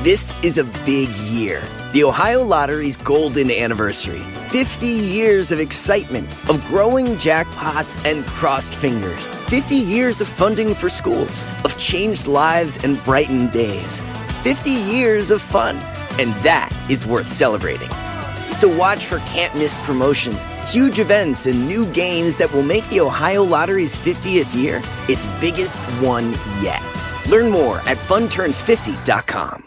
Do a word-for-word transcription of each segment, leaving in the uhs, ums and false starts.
This is a big year. The Ohio Lottery's golden anniversary. fifty years of excitement, of growing jackpots and crossed fingers. fifty years of funding for schools, of changed lives and brightened days. fifty years of fun. And that is worth celebrating. So watch for can't-miss promotions, huge events, and new games that will make the Ohio Lottery's fiftieth year its biggest one yet. Learn more at fun turns fifty dot com.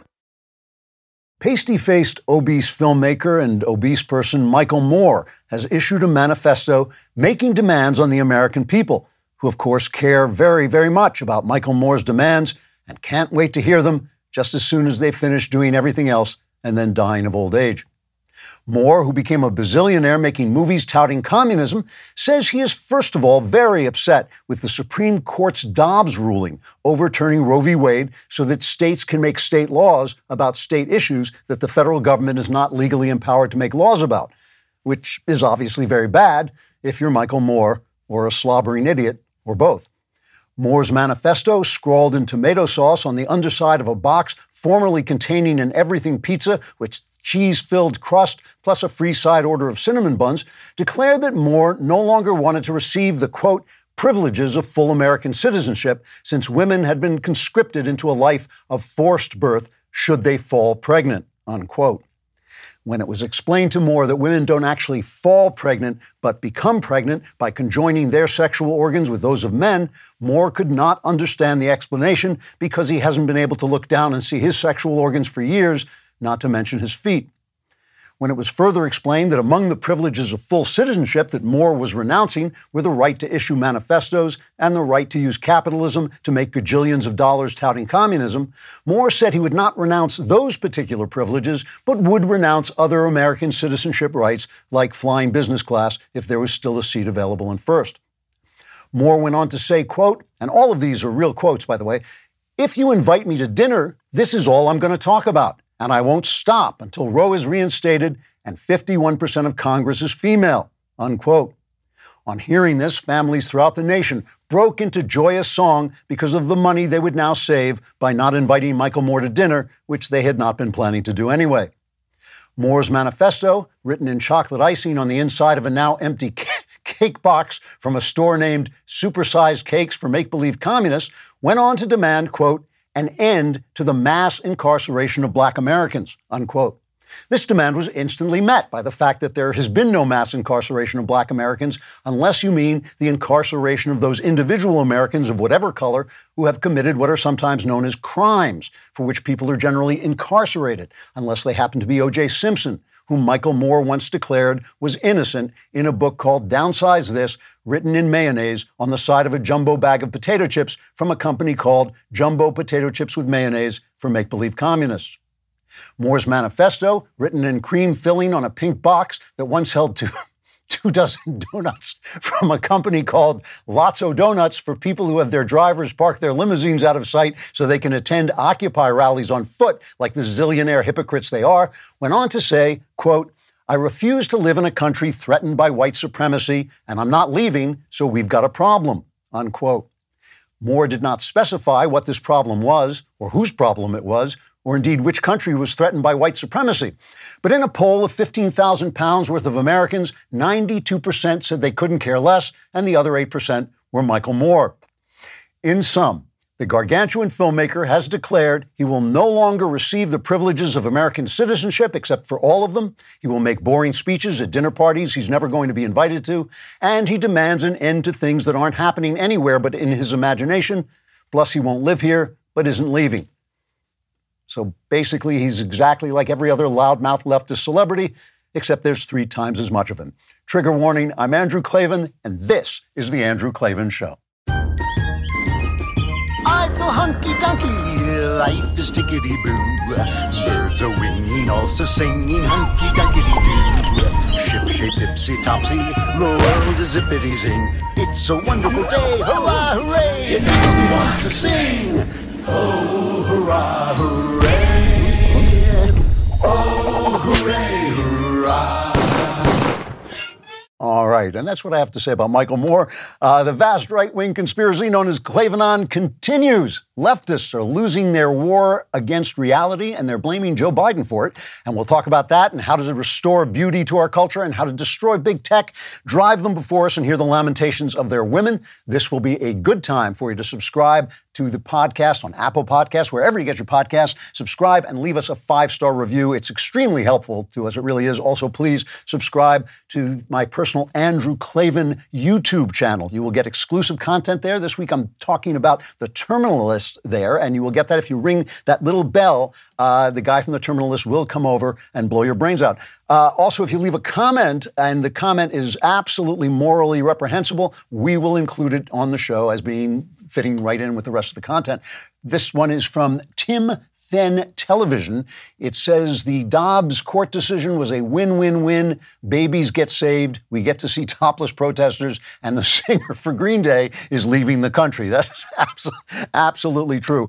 Pasty-faced obese filmmaker and obese person Michael Moore has issued a manifesto making demands on the American people, who of course care very, very much about Michael Moore's demands and can't wait to hear them just as soon as they finish doing everything else and then dying of old age. Moore, who became a bazillionaire making movies touting communism, says he is first of all very upset with the Supreme Court's Dobbs ruling overturning Roe v. Wade so that states can make state laws about state issues that the federal government is not legally empowered to make laws about, which is obviously very bad if you're Michael Moore or a slobbering idiot or both. Moore's manifesto, scrawled in tomato sauce on the underside of a box formerly containing an everything pizza with cheese-filled crust plus a free side order of cinnamon buns, declared that Moore no longer wanted to receive the, quote, privileges of full American citizenship since women had been conscripted into a life of forced birth should they fall pregnant, unquote. When it was explained to Moore that women don't actually fall pregnant, but become pregnant by conjoining their sexual organs with those of men, Moore could not understand the explanation because he hasn't been able to look down and see his sexual organs for years, not to mention his feet. When it was further explained that among the privileges of full citizenship that Moore was renouncing were the right to issue manifestos and the right to use capitalism to make gajillions of dollars touting communism, Moore said he would not renounce those particular privileges, but would renounce other American citizenship rights like flying business class if there was still a seat available in first. Moore went on to say, quote, and all of these are real quotes, by the way, "If you invite me to dinner, this is all I'm going to talk about. And I won't stop until Roe is reinstated and fifty-one percent of Congress is female," unquote. On hearing this, families throughout the nation broke into joyous song because of the money they would now save by not inviting Michael Moore to dinner, which they had not been planning to do anyway. Moore's manifesto, written in chocolate icing on the inside of a now empty cake box from a store named Supersized Cakes for Make-Believe Communists, went on to demand, quote, an end to the mass incarceration of black Americans, unquote. This demand was instantly met by the fact that there has been no mass incarceration of black Americans unless you mean the incarceration of those individual Americans of whatever color who have committed what are sometimes known as crimes, for which people are generally incarcerated, unless they happen to be O J Simpson, whom Michael Moore once declared was innocent in a book called Downsize This, written in mayonnaise on the side of a jumbo bag of potato chips from a company called Jumbo Potato Chips with Mayonnaise for Make-Believe Communists. Moore's manifesto, written in cream filling on a pink box that once held two, two dozen donuts from a company called Lotso Donuts for people who have their drivers park their limousines out of sight so they can attend Occupy rallies on foot like the zillionaire hypocrites they are, went on to say, quote, I refuse to live in a country threatened by white supremacy, and I'm not leaving, so we've got a problem, unquote. Moore did not specify what this problem was, or whose problem it was, or indeed which country was threatened by white supremacy. But in a poll of fifteen thousand pounds worth of Americans, ninety-two percent said they couldn't care less, and the other eight percent were Michael Moore. In sum, the gargantuan filmmaker has declared he will no longer receive the privileges of American citizenship, except for all of them. He will make boring speeches at dinner parties he's never going to be invited to, and he demands an end to things that aren't happening anywhere but in his imagination. Plus, he won't live here, but isn't leaving. So basically, he's exactly like every other loudmouth leftist celebrity, except there's three times as much of him. Trigger warning, I'm Andrew Klavan, and this is The Andrew Klavan Show. I feel hunky-dunky, life is tickety-boo. Birds are winging, also singing hunky-dunky-doo. Ship-shape, tipsy-topsy, the world is zippity-zing. It's a wonderful day, hurrah, hooray! It makes me want to sing. Oh, hurrah, hooray! Oh, hooray, hurrah! All right. right. And that's what I have to say about Michael Moore. Uh, the vast right-wing conspiracy known as Klavanon continues. Leftists are losing their war against reality, and they're blaming Joe Biden for it. And we'll talk about that and how to restore beauty to our culture and how to destroy big tech, drive them before us, and hear the lamentations of their women. This will be a good time for you to subscribe to the podcast on Apple Podcasts, wherever you get your podcasts. Subscribe and leave us a five-star review. It's extremely helpful to us. It really is. Also, please subscribe to my personal Andrew Klavan YouTube channel. You will get exclusive content there. This week, I'm talking about the Terminal List there, and you will get that if you ring that little bell. Uh, the guy from the Terminal List will come over and blow your brains out. Uh, also, if you leave a comment, and the comment is absolutely morally reprehensible, we will include it on the show as being fitting right in with the rest of the content. This one is from Tim Fenn Television. It says the Dobbs court decision was a win-win-win. Babies get saved. We get to see topless protesters, and the singer for Green Day is leaving the country. That is abso- absolutely true.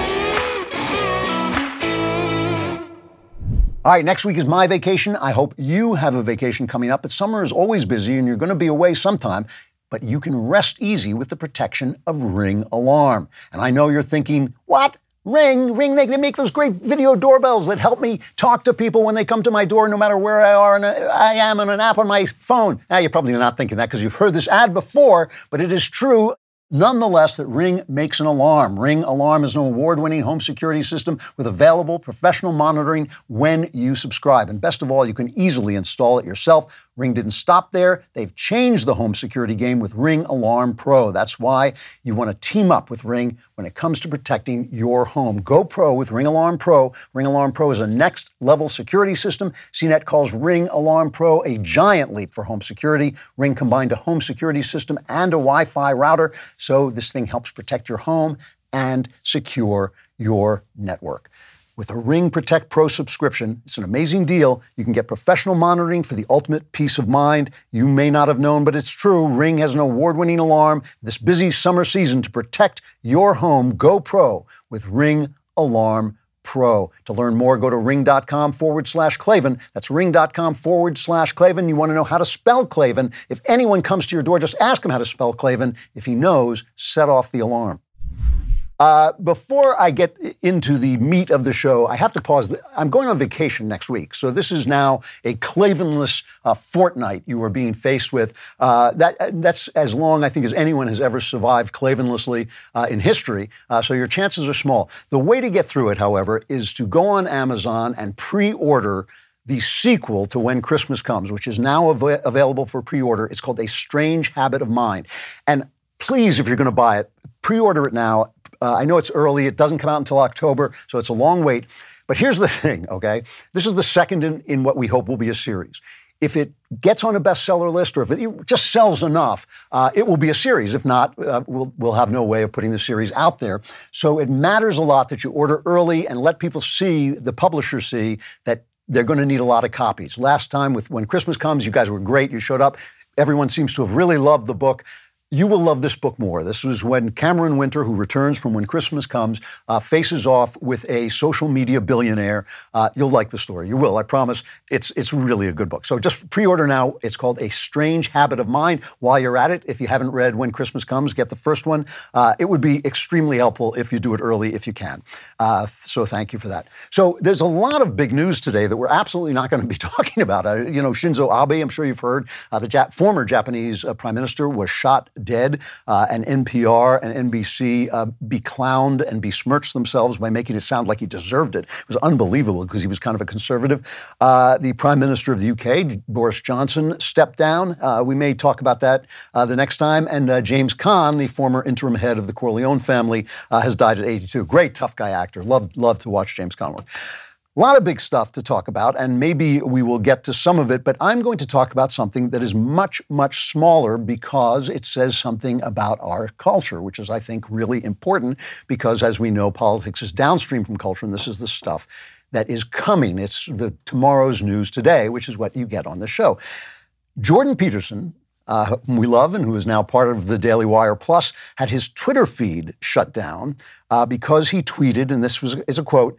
All right, next week is my vacation. I hope you have a vacation coming up. But summer is always busy, and you're going to be away sometime. But you can rest easy with the protection of Ring Alarm. And I know you're thinking, what? Ring, Ring, they, they make those great video doorbells that help me talk to people when they come to my door, no matter where I are, and I am on an app on my phone. Now, you're probably not thinking that because you've heard this ad before, but it is true. Nonetheless, that Ring makes an alarm. Ring Alarm is an award-winning home security system with available professional monitoring when you subscribe. And best of all, you can easily install it yourself. Ring didn't stop there. They've changed the home security game with Ring Alarm Pro. That's why you want to team up with Ring when it comes to protecting your home. Go pro with Ring Alarm Pro. Ring Alarm Pro is a next-level security system. C net calls Ring Alarm Pro a giant leap for home security. Ring combined a home security system and a Wi-Fi router, so this thing helps protect your home and secure your network. With a Ring Protect Pro subscription, it's an amazing deal. You can get professional monitoring for the ultimate peace of mind. You may not have known, but it's true. Ring has an award-winning alarm this busy summer season to protect your home. Go pro with Ring Alarm Pro. To learn more, go to ring.com forward slash Klavan. That's ring.com forward slash Klavan. You want to know how to spell Klavan. If anyone comes to your door, just ask him how to spell Klavan. If he knows, set off the alarm. Uh, before I get into the meat of the show, I have to pause. I'm going on vacation next week, so this is now a Klavanless uh, fortnight you are being faced with. Uh, that That's as long, I think, as anyone has ever survived Klavanlessly uh, in history, uh, so your chances are small. The way to get through it, however, is to go on Amazon and pre-order the sequel to When Christmas Comes, which is now av- available for pre-order. It's called A Strange Habit of Mind. And please, if you're going to buy it, pre-order it now. Uh, I know it's early. It doesn't come out until October, so it's a long wait. But here's the thing, okay? This is the second in, in what we hope will be a series. If it gets on a bestseller list or if it just sells enough, uh, it will be a series. If not, uh, we'll, we'll have no way of putting the series out there. So it matters a lot that you order early and let people see, the publishers see, that they're going to need a lot of copies. Last time with When Christmas Comes, you guys were great. You showed up. Everyone seems to have really loved the book. You will love this book more. This was when Cameron Winter, who returns from When Christmas Comes, uh, faces off with a social media billionaire. Uh, you'll like the story. You will, I promise. It's it's really a good book. So just pre-order now. It's called A Strange Habit of Mind. While you're at it, if you haven't read When Christmas Comes, get the first one. Uh, it would be extremely helpful if you do it early, if you can. Uh, so thank you for that. So there's a lot of big news today that we're absolutely not going to be talking about. Uh, you know, Shinzo Abe, I'm sure you've heard, uh, the Jap- former Japanese uh, prime minister was shot dead, uh, and N P R and N B C uh, beclowned and besmirched themselves by making it sound like he deserved it. It was unbelievable because he was kind of a conservative. Uh, the Prime Minister of the U K, Boris Johnson, stepped down. Uh, we may talk about that uh, the next time. And uh, James Caan, the former interim head of the Corleone family, uh, has died at eighty-two. Great tough guy actor. Loved, loved to watch James Caan work. A lot of big stuff to talk about, and maybe we will get to some of it, but I'm going to talk about something that is much, much smaller because it says something about our culture, which is, I think, really important because, as we know, politics is downstream from culture, and this is the stuff that is coming. It's the tomorrow's news today, which is what you get on the show. Jordan Peterson, uh, whom we love and who is now part of the Daily Wire Plus, had his Twitter feed shut down uh, because he tweeted, and this was is a quote,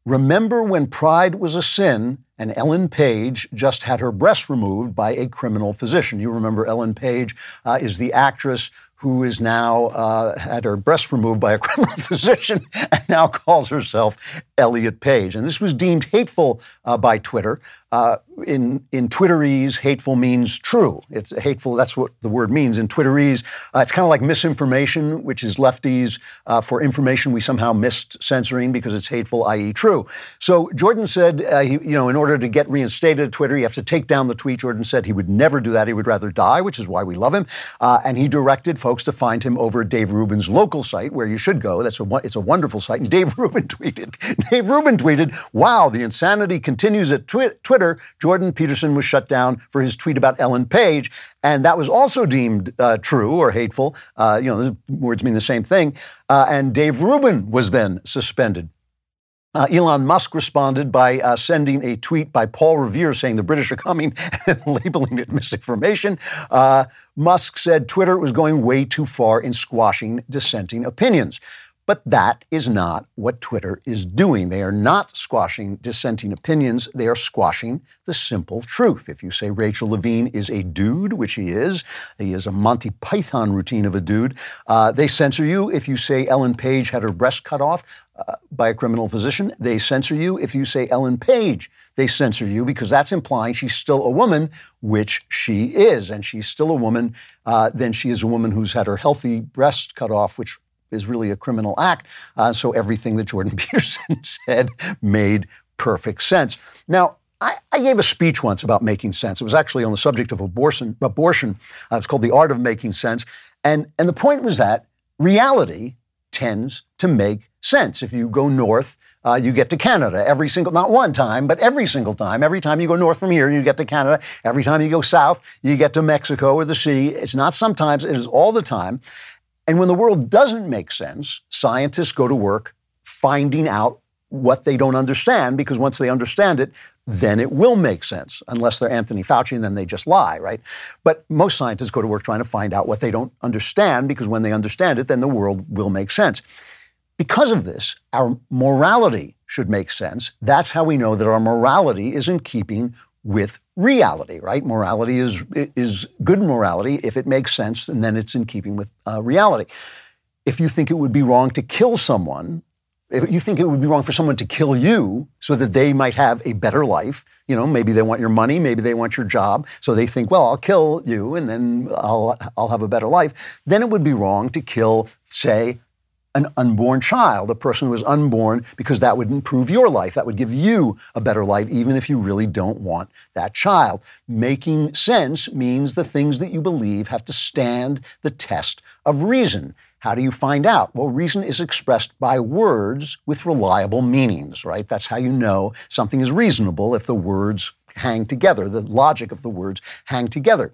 Remember when pride was a sin and Ellen Page just had her breasts removed by a criminal physician? You remember Ellen Page uh, is the actress who is now uh, had her breasts removed by a criminal physician and now calls herself Elliot Page. And this was deemed hateful uh, by Twitter. Uh, in in Twitterese, hateful means true. It's hateful. That's what the word means in Twitterese. Uh, it's kind of like misinformation, which is lefties uh, for information we somehow missed censoring because it's hateful, that is true. So Jordan said, uh, he, you know, in order to get reinstated at Twitter, you have to take down the tweet. Jordan said he would never do that. He would rather die, which is why we love him. Uh, and he directed folks to find him over at Dave Rubin's local site, where you should go. That's a it's a wonderful site. And Dave Rubin tweeted. Dave Rubin tweeted, "Wow, the insanity continues at twi- Twitter. Jordan Peterson was shut down for his tweet about Ellen Page." And that was also deemed uh, true or hateful. Uh, you know, the words mean the same thing. Uh, and Dave Rubin was then suspended. Uh, Elon Musk responded by uh, sending a tweet by Paul Revere saying the British are coming and labeling it misinformation. Uh, Musk said Twitter was going way too far in squashing dissenting opinions. But that is not what Twitter is doing. They are not squashing dissenting opinions. They are squashing the simple truth. If you say Rachel Levine is a dude, which he is, he is a Monty Python routine of a dude, uh, they censor you. If you say Ellen Page had her breast cut off uh, by a criminal physician, they censor you. If you say Ellen Page, they censor you because that's implying she's still a woman, which she is. And she's still a woman. Uh, then she is a woman who's had her healthy breast cut off, which is really a criminal act. Uh, so everything that Jordan Peterson said made perfect sense. Now, I, I gave a speech once about making sense. It was actually on the subject of abortion. abortion. Uh, it's called The Art of Making Sense. And, and the point was that reality tends to make sense. If you go north, uh, you get to Canada every single, not one time, but every single time. Every time you go north from here, you get to Canada. Every time you go south, you get to Mexico or the sea. It's not sometimes, it is all the time. And when the world doesn't make sense, scientists go to work finding out what they don't understand, because once they understand it, then it will make sense, unless they're Anthony Fauci, and then they just lie, right? But most scientists go to work trying to find out what they don't understand, because when they understand it, then the world will make sense. Because of this, our morality should make sense. That's how we know that our morality is in keeping with reality, right? Morality is is good morality if it makes sense, and then it's in keeping with uh, reality. If you think it would be wrong to kill someone, if you think it would be wrong for someone to kill you so that they might have a better life, you know, maybe they want your money, maybe they want your job, so they think, well, I'll kill you and then I'll I'll have a better life, then it would be wrong to kill, say, an unborn child, a person who is unborn, because that would improve your life. That would give you a better life, even if you really don't want that child. Making sense means the things that you believe have to stand the test of reason. How do you find out? Well, reason is expressed by words with reliable meanings, right? That's how you know something is reasonable, if the words hang together, the logic of the words hang together.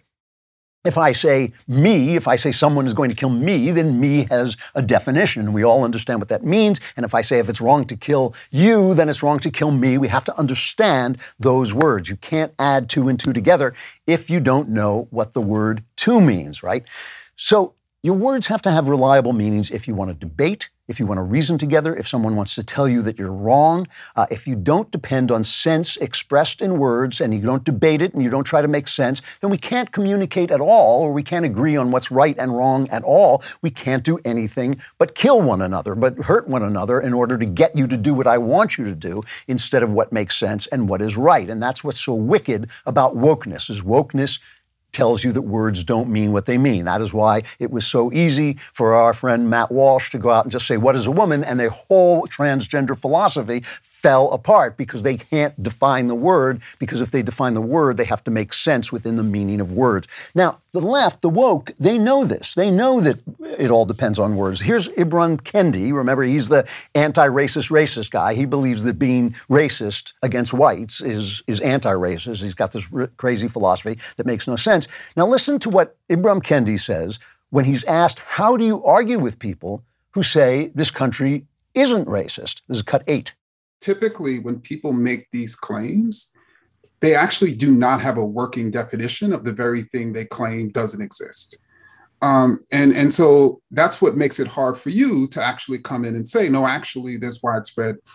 If I say me, if I say someone is going to kill me, then me has a definition. We all understand what that means. And if I say if it's wrong to kill you, then it's wrong to kill me. We have to understand those words. You can't add two and two together if you don't know what the word to means, right? So your words have to have reliable meanings if you want to debate, if you want to reason together, if someone wants to tell you that you're wrong. Uh, if you don't depend on sense expressed in words and you don't debate it and you don't try to make sense, then we can't communicate at all, or we can't agree on what's right and wrong at all. We can't do anything but kill one another, but hurt one another in order to get you to do what I want you to do instead of what makes sense and what is right. And that's what's so wicked about wokeness, is wokeness tells you that words don't mean what they mean. That is why it was so easy for our friend Matt Walsh to go out and just say, what is a woman? And their whole transgender philosophy fell apart because they can't define the word, because if they define the word, they have to make sense within the meaning of words. Now, the left, the woke, they know this. They know that it all depends on words. Here's Ibram Kendi. Remember, he's the anti-racist racist guy. He believes that being racist against whites is, is anti-racist. He's got this r- crazy philosophy that makes no sense. Now, listen to what Ibram Kendi says when he's asked, how do you argue with people who say this country isn't racist? This is cut eight. Typically, when people make these claims, they actually do not have a working definition of the very thing they claim doesn't exist. Um, and, and so that's what makes it hard for you to actually come in and say, no, actually, there's widespread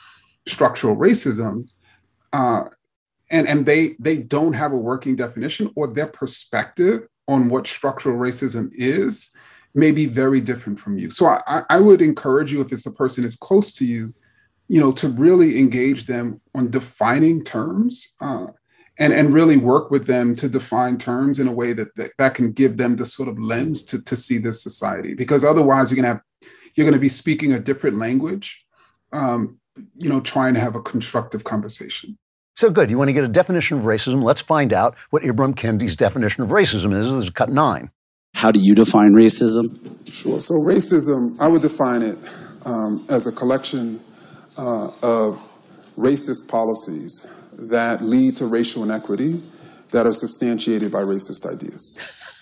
structural racism, uh, and and they they don't have a working definition, or their perspective on what structural racism is may be very different from you. So I, I would encourage you, if it's a person is close to you, you know, to really engage them on defining terms, uh, and and really work with them to define terms in a way that that, that can give them the sort of lens to to see this society. Because otherwise, you're gonna have you're gonna be speaking a different language, um, you know, trying to have a constructive conversation. So good. You want to get a definition of racism? Let's find out what Ibram Kendi's definition of racism is. This is cut nine. How do you define racism? Sure. So racism, I would define it um, as a collection uh, of racist policies that lead to racial inequity that are substantiated by racist ideas.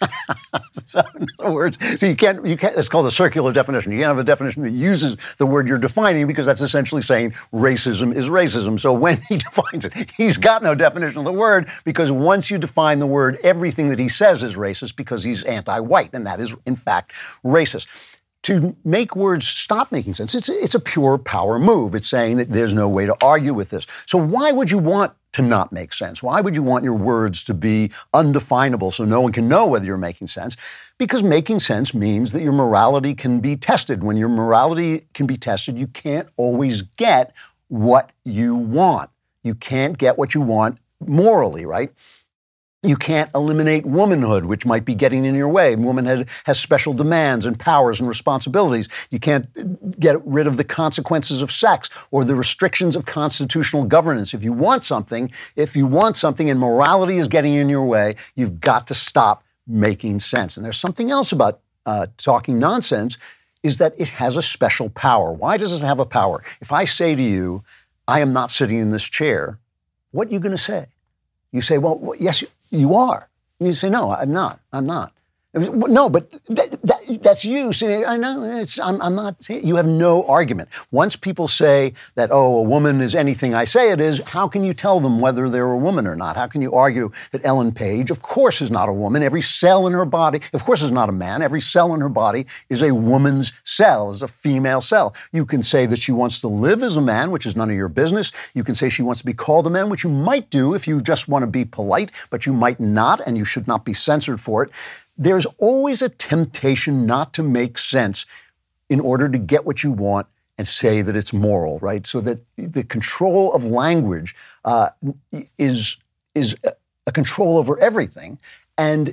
So in other words, so you can't, you can't, it's called a circular definition. You can't have a definition that uses the word you're defining, because that's essentially saying racism is racism. So when he defines it, he's got no definition of the word, because once you define the word, everything that he says is racist, because he's anti-white, and that is, in fact, racist. To make words stop making sense, it's, it's a pure power move. It's saying that there's no way to argue with this. So why would you want to not make sense? Why would you want your words to be undefinable so no one can know whether you're making sense? Because making sense means that your morality can be tested. When your morality can be tested, you can't always get what you want. You can't get what you want morally, right? You can't eliminate womanhood, which might be getting in your way. Woman has, has special demands and powers and responsibilities. You can't get rid of the consequences of sex or the restrictions of constitutional governance. If you want something, if you want something and morality is getting in your way, you've got to stop making sense. And there's something else about uh, talking nonsense, is that it has a special power. Why does it have a power? If I say to you, I am not sitting in this chair, what are you going to say? You say, well, yes, you are. You say, no, I'm not. I'm not. No, but that, that, that's you. See, I know, it's, I'm, I'm not. You have no argument. Once people say that, oh, a woman is anything I say it is, how can you tell them whether they're a woman or not? How can you argue that Ellen Page, of course, is not a woman? Every cell in her body, of course, is not a man. Every cell in her body is a woman's cell, is a female cell. You can say that she wants to live as a man, which is none of your business. You can say she wants to be called a man, which you might do if you just want to be polite, but you might not, and you should not be censored for it. There's always a temptation not to make sense in order to get what you want and say that it's moral, right? So that the control of language uh, is is a control over everything, and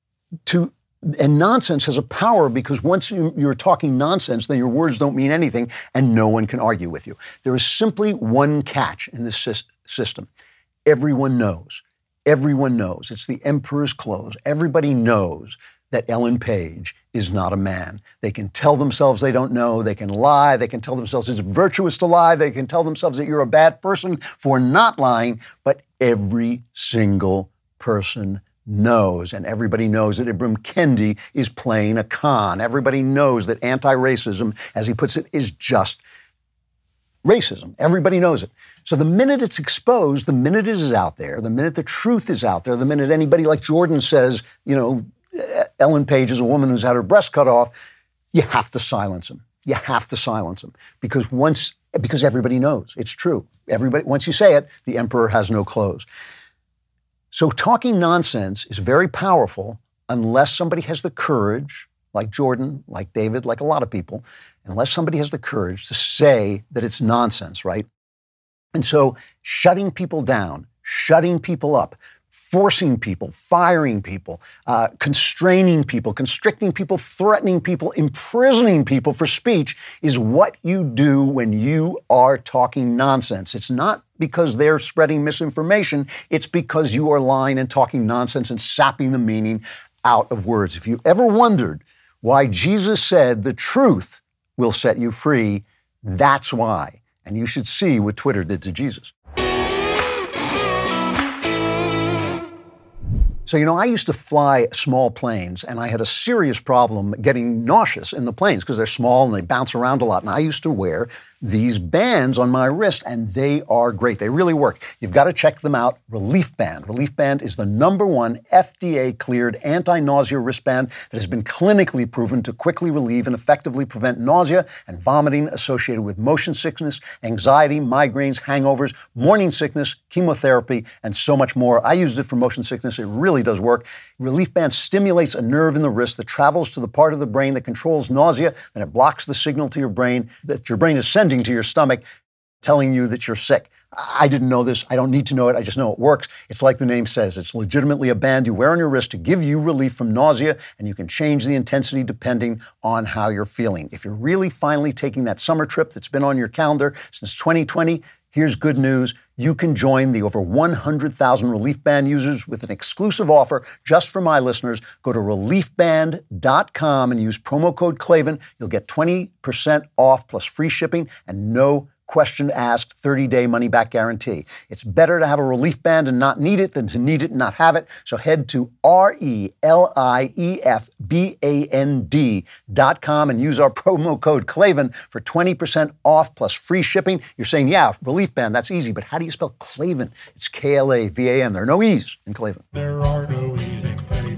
to and nonsense has a power, because once you, you're talking nonsense, then your words don't mean anything, and no one can argue with you. There is simply one catch in this sy- system. Everyone knows. Everyone knows. It's the emperor's clothes. Everybody knows that Ellen Page is not a man. They can tell themselves they don't know. They can lie. They can tell themselves it's virtuous to lie. They can tell themselves that you're a bad person for not lying. But every single person knows, and everybody knows that Ibram Kendi is playing a con. Everybody knows that anti-racism, as he puts it, is just racism. Everybody knows it. So the minute it's exposed, the minute it is out there, the minute the truth is out there, the minute anybody like Jordan says, you know, Ellen Page is a woman who's had her breast cut off, you have to silence him. You have to silence him. Because once, because everybody knows it's true. Everybody, once you say it, the emperor has no clothes. So talking nonsense is very powerful unless somebody has the courage, like Jordan, like David, like a lot of people, unless somebody has the courage to say that it's nonsense, right? And so shutting people down, shutting people up, forcing people, firing people, uh, constraining people, constricting people, threatening people, imprisoning people for speech is what you do when you are talking nonsense. It's not because they're spreading misinformation. It's because you are lying and talking nonsense and sapping the meaning out of words. If you ever wondered why Jesus said the truth will set you free, that's why. And you should see what Twitter did to Jesus. So, you know, I used to fly small planes, and I had a serious problem getting nauseous in the planes because they're small and they bounce around a lot. And I used to wear these bands on my wrist, and they are great. They really work. You've got to check them out. Relief Band. Relief Band is the number one F D A-cleared anti-nausea wristband that has been clinically proven to quickly relieve and effectively prevent nausea and vomiting associated with motion sickness, anxiety, migraines, hangovers, morning sickness, chemotherapy, and so much more. I used it for motion sickness. It really does work. Relief Band stimulates a nerve in the wrist that travels to the part of the brain that controls nausea, and it blocks the signal to your brain that your brain is sending to your stomach, telling you that you're sick. I didn't know this. I don't need to know it. I just know it works. It's like the name says. It's legitimately a band you wear on your wrist to give you relief from nausea, and you can change the intensity depending on how you're feeling. If you're really finally taking that summer trip that's been on your calendar since twenty twenty, here's good news. You can join the over one hundred thousand Relief Band users with an exclusive offer just for my listeners. Go to relief band dot com and use promo code Klavan. You'll get twenty percent off plus free shipping and no question asked thirty-day money-back guarantee. It's better to have a Relief Band and not need it than to need it and not have it. So head to R E L I E F B A N D dot com and use our promo code Klavan for twenty percent off plus free shipping. You're saying, yeah, Relief Band, that's easy, but how do you spell Klavan? It's K L A V A N. There are no E's in Klavan. There are no E's in Klavan.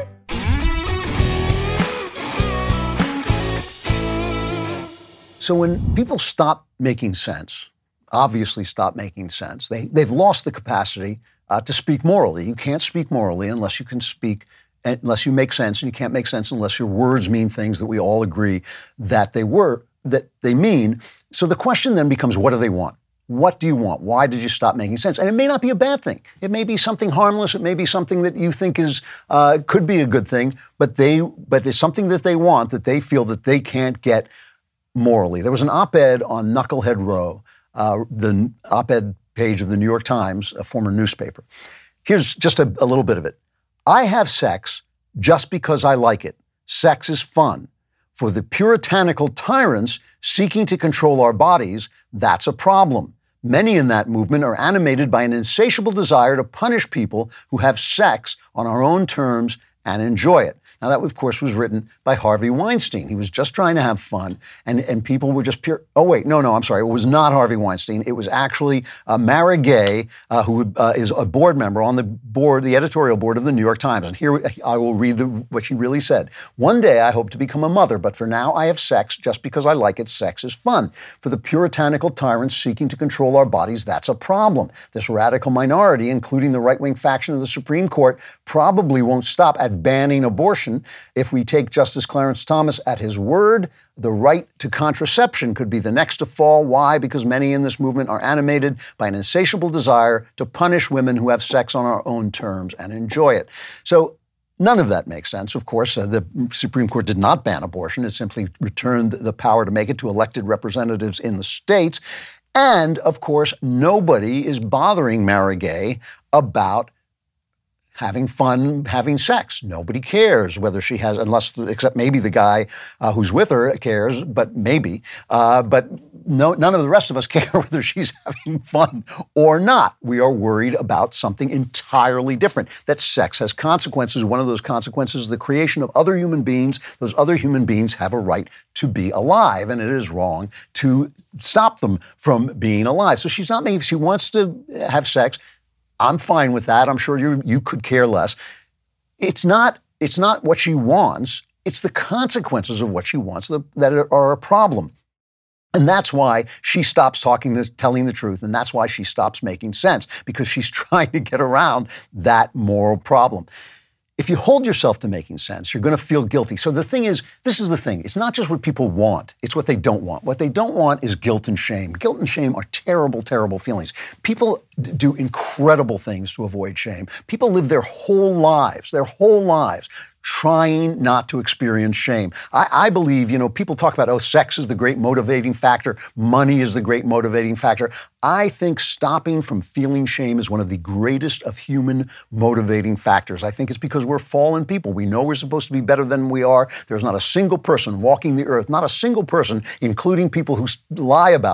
So when people stop making sense, obviously stop making sense, they, they've lost the capacity uh, to speak morally. You can't speak morally unless you can speak, unless you make sense, and you can't make sense unless your words mean things that we all agree that they were, that they mean. So the question then becomes, what do they want? What do you want? Why did you stop making sense? And it may not be a bad thing. It may be something harmless. It may be something that you think is uh, could be a good thing, but they, but there's something that they want that they feel that they can't get morally. There was an op-ed on Knucklehead Row, uh, the op-ed page of the New York Times, a former newspaper. Here's just a, a little bit of it. I have sex just because I like it. Sex is fun. For the puritanical tyrants seeking to control our bodies, that's a problem. Many in that movement are animated by an insatiable desire to punish people who have sex on our own terms and enjoy it. Now, that, of course, was written by Harvey Weinstein. He was just trying to have fun, and, and people were just pure... Oh, wait, no, no, I'm sorry. It was not Harvey Weinstein. It was actually uh, Mara Gay, uh, who uh, is a board member on the board, the editorial board of the New York Times. And here I will read the, what she really said. One day I hope to become a mother, but for now I have sex just because I like it. Sex is fun. For the puritanical tyrants seeking to control our bodies, that's a problem. This radical minority, including the right-wing faction of the Supreme Court, probably won't stop at banning abortion. If we take Justice Clarence Thomas at his word, the right to contraception could be the next to fall. Why? Because many in this movement are animated by an insatiable desire to punish women who have sex on our own terms and enjoy it. So none of that makes sense. Of course, uh, the Supreme Court did not ban abortion. It simply returned the power to make it to elected representatives in the states. And, of course, nobody is bothering Mara Gay about having fun, having sex. Nobody cares whether she has, unless, except maybe the guy uh, who's with her cares, but maybe. Uh, but no, none of the rest of us care whether she's having fun or not. We are worried about something entirely different, that sex has consequences. One of those consequences is the creation of other human beings. Those other human beings have a right to be alive, and it is wrong to stop them from being alive. So she's not making, she wants to have sex. I'm fine with that. I'm sure you you could care less. It's not it's not what she wants. It's the consequences of what she wants that, that are a problem. And that's why she stops talking, the, telling the truth, and that's why she stops making sense, because she's trying to get around that moral problem. If you hold yourself to making sense, you're going to feel guilty. So the thing is, this is the thing. It's not just what people want. It's what they don't want. What they don't want is guilt and shame. Guilt and shame are terrible, terrible feelings. People do incredible things to avoid shame. People live their whole lives, their whole lives, trying not to experience shame. I, I believe, you know, people talk about, oh, sex is the great motivating factor. Money is the great motivating factor. I think stopping from feeling shame is one of the greatest of human motivating factors. I think it's because we're fallen people. We know we're supposed to be better than we are. There's not a single person walking the earth, not a single person, including people who lie about it,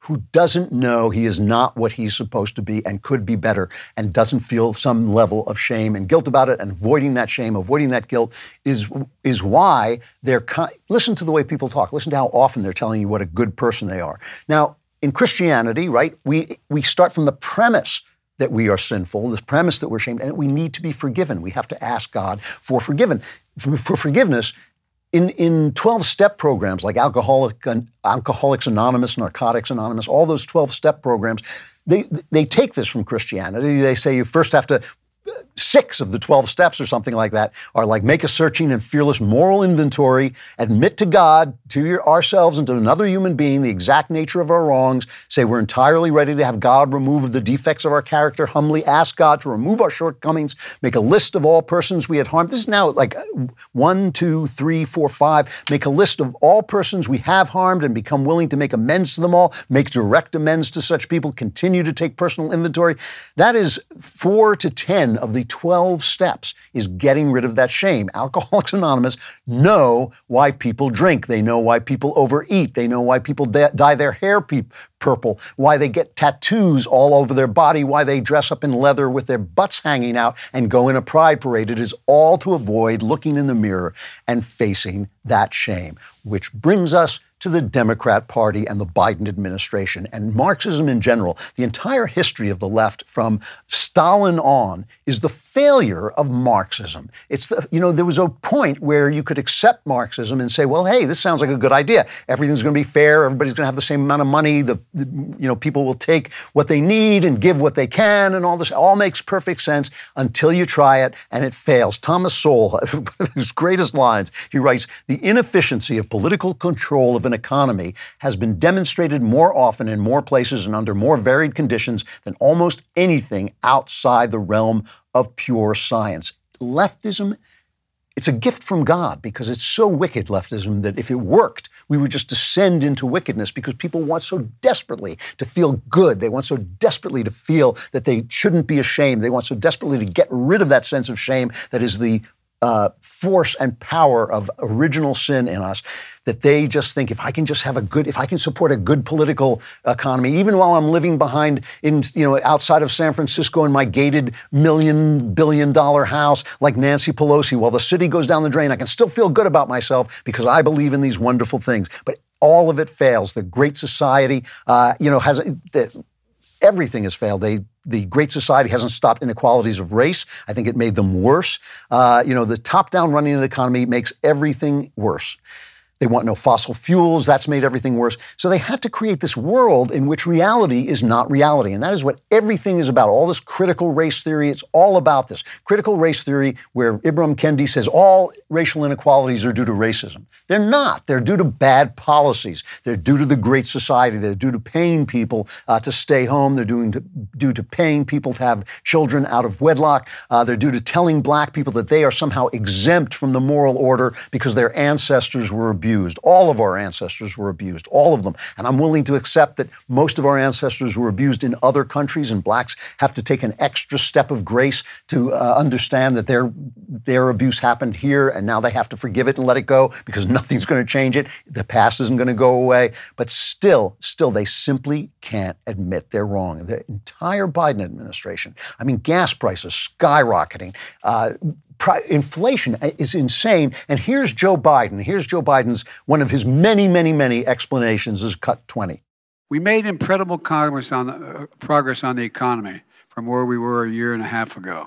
who doesn't know he is not what he's supposed to be and could be better and doesn't feel some level of shame and guilt about it, and avoiding that shame, avoiding that guilt is is why they're, listen to the way people talk. Listen to how often they're telling you what a good person they are. Now, in Christianity, right, we we start from the premise that we are sinful, this premise that we're shamed, and we need to be forgiven. We have to ask God for forgiven, for, for forgiveness. In in twelve-step programs like Alcoholic, Alcoholics Anonymous, Narcotics Anonymous, all those twelve-step programs, they they take this from Christianity. They say you first have to, six of the twelve steps or something like that are like make a searching and fearless moral inventory, admit to God, to your, ourselves and to another human being the exact nature of our wrongs, say we're entirely ready to have God remove the defects of our character, humbly ask God to remove our shortcomings, make a list of all persons we had harmed. This is now like one, two, three, four, five. Make a list of all persons we have harmed and become willing to make amends to them all, make direct amends to such people, continue to take personal inventory. That is four to ten of the twelve steps is getting rid of that shame. Alcoholics Anonymous know why people drink. They know why people overeat. They know why people dye their hair pe- purple, why they get tattoos all over their body, why they dress up in leather with their butts hanging out and go in a pride parade. It is all to avoid looking in the mirror and facing that shame, which brings us to the Democrat Party and the Biden administration and Marxism in general. The entire history of the left from Stalin on is the failure of Marxism. It's the, you know, there was a point where you could accept Marxism and say, well, hey, this sounds like a good idea. Everything's going to be fair. Everybody's going to have the same amount of money. The, the, you know, people will take what they need and give what they can, and all this all makes perfect sense until you try it and it fails. Thomas Sowell, his greatest lines, he writes, the inefficiency of political control of an economy has been demonstrated more often in more places and under more varied conditions than almost anything outside the realm of pure science. Leftism, it's a gift from God because it's so wicked, leftism, that if it worked, we would just descend into wickedness because people want so desperately to feel good. They want so desperately to feel that they shouldn't be ashamed. They want so desperately to get rid of that sense of shame that is the Uh, force and power of original sin in us, that they just think if I can just have a good, if I can support a good political economy, even while I'm living behind in, you know, outside of San Francisco in my gated million billion dollar house like Nancy Pelosi, while the city goes down the drain, I can still feel good about myself because I believe in these wonderful things. But all of it fails. The Great Society, uh, you know, has the, everything has failed. They The Great Society hasn't stopped inequalities of race. I think it made them worse. Uh, you know, the top-down running of the economy makes everything worse. They want no fossil fuels. That's made everything worse. So they had to create this world in which reality is not reality. And that is what everything is about. All this critical race theory, it's all about this. Critical race theory where Ibram Kendi says all racial inequalities are due to racism. They're not. They're due to bad policies. They're due to the Great Society. They're due to paying people uh, to stay home. They're due to, due to paying people to have children out of wedlock. Uh, they're due to telling black people that they are somehow exempt from the moral order because their ancestors were abused. All of our ancestors were abused, all of them. And I'm willing to accept that most of our ancestors were abused in other countries, and blacks have to take an extra step of grace to uh, understand that their their abuse happened here, and now they have to forgive it and let it go because nothing's going to change it. The past isn't going to go away. But still, still, they simply can't admit they're wrong. The entire Biden administration, I mean, gas prices skyrocketing, uh, inflation is insane. And here's Joe Biden. Here's Joe Biden's, one of his many, many, many explanations is cut twenty. We made incredible progress on the, uh, progress on the economy from where we were a year and a half ago.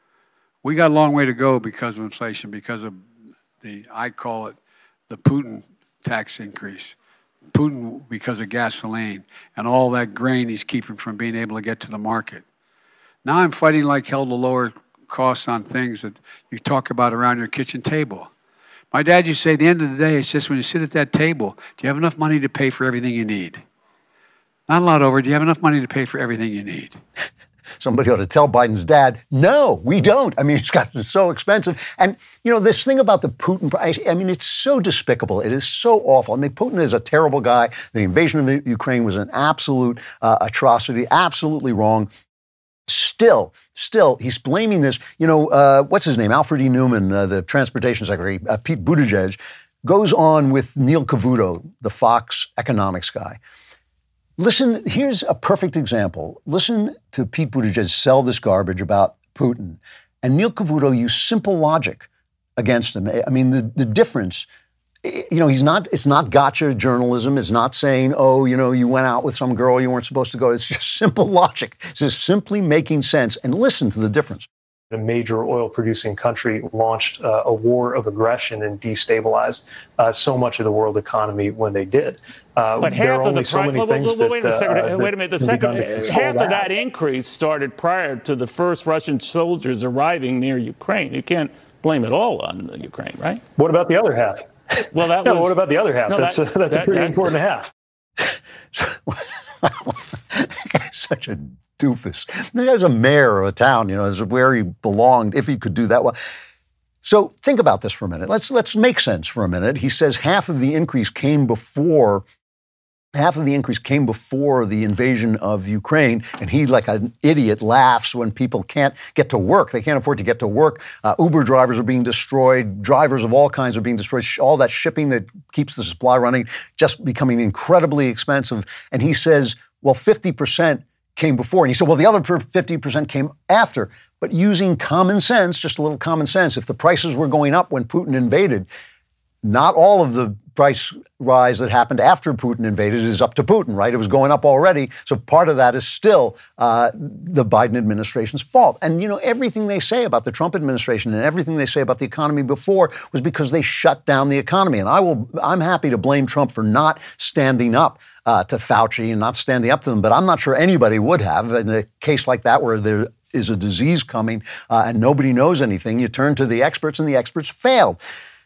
We got a long way to go because of inflation, because of the, I call it the Putin tax increase. Putin because of gasoline and all that grain he's keeping from being able to get to the market. Now I'm fighting like hell to lower costs on things that you talk about around your kitchen table. My dad used to say, at the end of the day, it's just when you sit at that table, do you have enough money to pay for everything you need? Not a lot over. Do you have enough money to pay for everything you need? Somebody ought to tell Biden's dad, no, we don't. I mean, it's gotten so expensive. And, you know, this thing about the Putin, I mean, it's so despicable. It is so awful. I mean, Putin is a terrible guy. The invasion of the Ukraine was an absolute uh, atrocity, absolutely wrong. Still, still, he's blaming this, you know, uh, what's his name? Alfred E. Newman, uh, the transportation secretary, uh, Pete Buttigieg, goes on with Neil Cavuto, the Fox economics guy. Listen, here's a perfect example. Listen to Pete Buttigieg sell this garbage about Putin, and Neil Cavuto used simple logic against him. I mean, the, the difference, you know, he's not, it's not gotcha journalism. It's not saying, oh, you know, you went out with some girl you weren't supposed to go. It's just simple logic. It's just simply making sense, and listen to the difference. A major oil-producing country launched uh, a war of aggression and destabilized uh, so much of the world economy when they did. Uh, but there half are of the only so pri- many well, things well, wait that, a second. uh, wait a minute. The second half of that increase started prior to the first Russian soldiers arriving near Ukraine. You can't blame it all on Ukraine, right? What about the other half? Well, that no, was. What about the other half? No, that's that, a, that's that, a pretty that, important half. Such a doofus. The guy's a mayor of a town, you know, this is where he belonged, if he could do that well. So think about this for a minute. Let's let's make sense for a minute. He says half of the increase came before, half of the increase came before the invasion of Ukraine, and he, like an idiot, laughs when people can't get to work. They can't afford to get to work. Uh, Uber drivers are being destroyed. Drivers of all kinds are being destroyed. All that shipping that keeps the supply running just becoming incredibly expensive. And he says, well, fifty percent came before. And he said, well, the other fifty percent came after. But using common sense, just a little common sense, if the prices were going up when Putin invaded, not all of the price rise that happened after Putin invaded is up to Putin, right? It was going up already. So part of that is still uh, the Biden administration's fault. And, you know, everything they say about the Trump administration and everything they say about the economy before was because they shut down the economy. And I will, I'm happy to blame Trump for not standing up uh, to Fauci and not standing up to them. But I'm not sure anybody would have in a case like that where there is a disease coming uh, and nobody knows anything. You turn to the experts and the experts failed.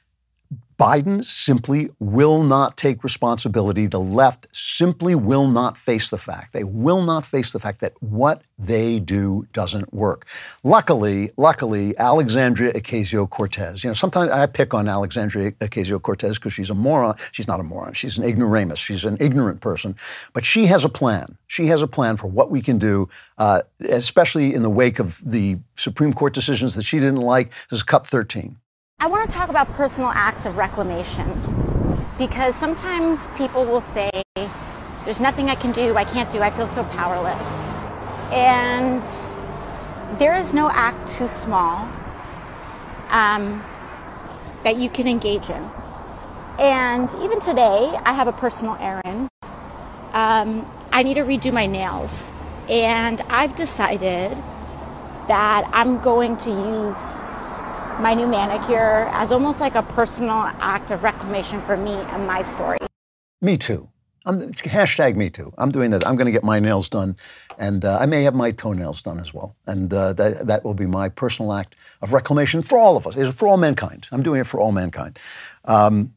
Biden simply will not take responsibility. The left simply will not face the fact. They will not face the fact that what they do doesn't work. Luckily, luckily, Alexandria Ocasio-Cortez, you know, sometimes I pick on Alexandria Ocasio-Cortez because she's a moron. She's not a moron. She's an ignoramus. She's an ignorant person. But she has a plan. She has a plan for what we can do, uh, especially in the wake of the Supreme Court decisions that she didn't like. This is Cut thirteen. I want to talk about personal acts of reclamation, because sometimes people will say, there's nothing I can do, I can't do, I feel so powerless. And there is no act too small um, that you can engage in. And even today, I have a personal errand. Um, I need to redo my nails. And I've decided that I'm going to use my new manicure as almost like a personal act of reclamation for me and my story. Me too. I'm, it's hashtag me too. I'm doing that. I'm going to get my nails done, and uh, I may have my toenails done as well. And uh, that, that will be my personal act of reclamation for all of us, it's for all mankind. I'm doing it for all mankind. Um,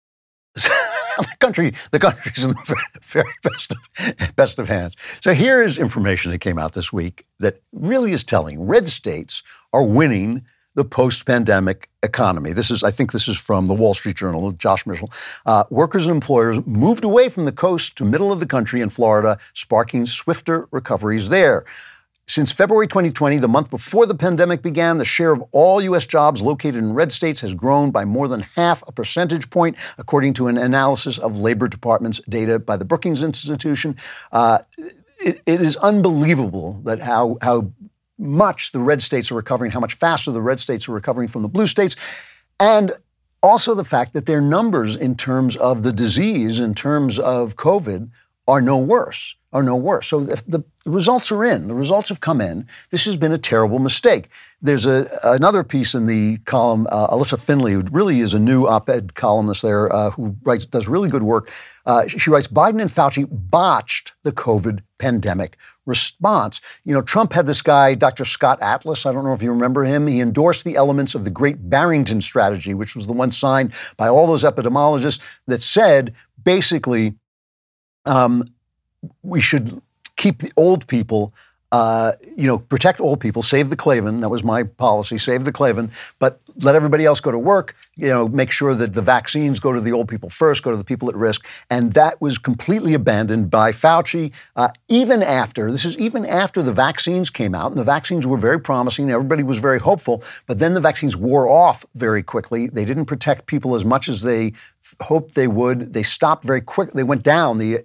the country, the country's in the very best of, best of hands. So here is information that came out this week that really is telling. Red states are winning the post-pandemic economy. This is, I think this is from the Wall Street Journal, Josh Mitchell. Uh, workers and employers moved away from the coast to middle of the country in Florida, sparking swifter recoveries there. Since February twenty twenty, the month before the pandemic began, the share of all U S jobs located in red states has grown by more than half a percentage point, according to an analysis of Labor Department's data by the Brookings Institution. Uh, it, it is unbelievable that how how much the red states are recovering, how much faster the red states are recovering from the blue states, and also the fact that their numbers in terms of the disease, in terms of COVID, are no worse, are no worse. So if the results are in. The results have come in. This has been a terrible mistake. There's a, another piece in the column, uh, Alyssa Finley, who really is a new op-ed columnist there, uh, who writes, does really good work. Uh, she writes, Biden and Fauci botched the COVID pandemic response. You know, Trump had this guy, Doctor Scott Atlas. I don't know if you remember him. He endorsed the elements of the Great Barrington Strategy, which was the one signed by all those epidemiologists that said, basically, um, we should keep the old people, uh, you know, protect old people, save the Klavan. That was my policy, save the Klavan, but let everybody else go to work, you know, make sure that the vaccines go to the old people first, go to the people at risk. And that was completely abandoned by Fauci, uh, even after, this is even after the vaccines came out, and the vaccines were very promising. Everybody was very hopeful, but then the vaccines wore off very quickly. They didn't protect people as much as they hoped they would. They stopped very quick. They went down, the, their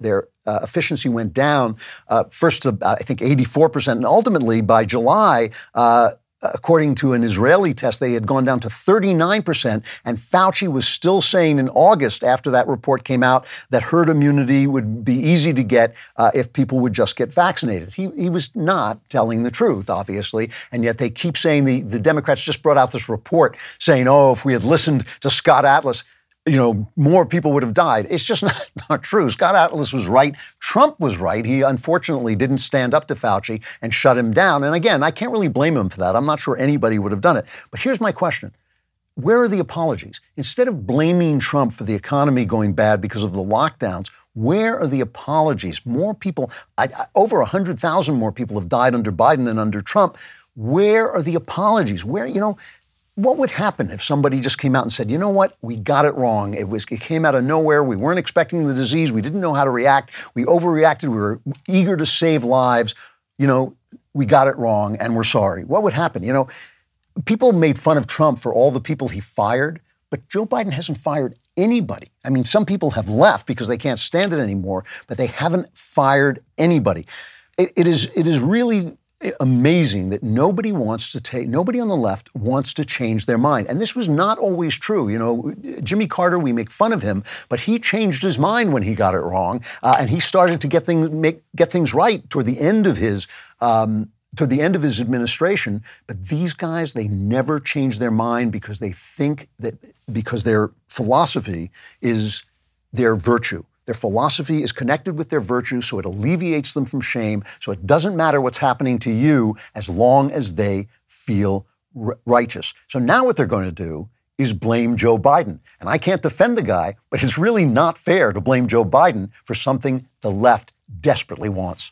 uh, efficiency went down uh, first to, uh, I think, eighty-four percent. And ultimately, by July, uh, according to an Israeli test, they had gone down to thirty-nine percent. And Fauci was still saying in August, after that report came out, that herd immunity would be easy to get uh, if people would just get vaccinated. He, he was not telling the truth, obviously. And yet they keep saying, the, the Democrats just brought out this report saying, oh, if we had listened to Scott Atlas, you know, more people would have died. It's just not, not true. Scott Atlas was right. Trump was right. He unfortunately didn't stand up to Fauci and shut him down. And again, I can't really blame him for that. I'm not sure anybody would have done it. But here's my question. Where are the apologies? Instead of blaming Trump for the economy going bad because of the lockdowns, where are the apologies? More people, I, I, over one hundred thousand more people have died under Biden than under Trump. Where are the apologies? Where, you know, what would happen if somebody just came out and said, you know what, we got it wrong. It was, it came out of nowhere. We weren't expecting the disease. We didn't know how to react. We overreacted. We were eager to save lives. You know, we got it wrong and we're sorry. What would happen? You know, people made fun of Trump for all the people he fired, but Joe Biden hasn't fired anybody. I mean, some people have left because they can't stand it anymore, but they haven't fired anybody. It, it is, it is really amazing that nobody wants to take, nobody on the left wants to change their mind. And this was not always true. You know, Jimmy Carter, we make fun of him, but he changed his mind when he got it wrong. Uh, and he started to get things, make, get things right toward the end of his, um, toward the end of his administration. But these guys, they never change their mind because they think that, because their philosophy is their virtue. Their philosophy is connected with their virtue, so it alleviates them from shame. So it doesn't matter what's happening to you as long as they feel r- righteous. So now what they're going to do is blame Joe Biden. And I can't defend the guy, but it's really not fair to blame Joe Biden for something the left desperately wants.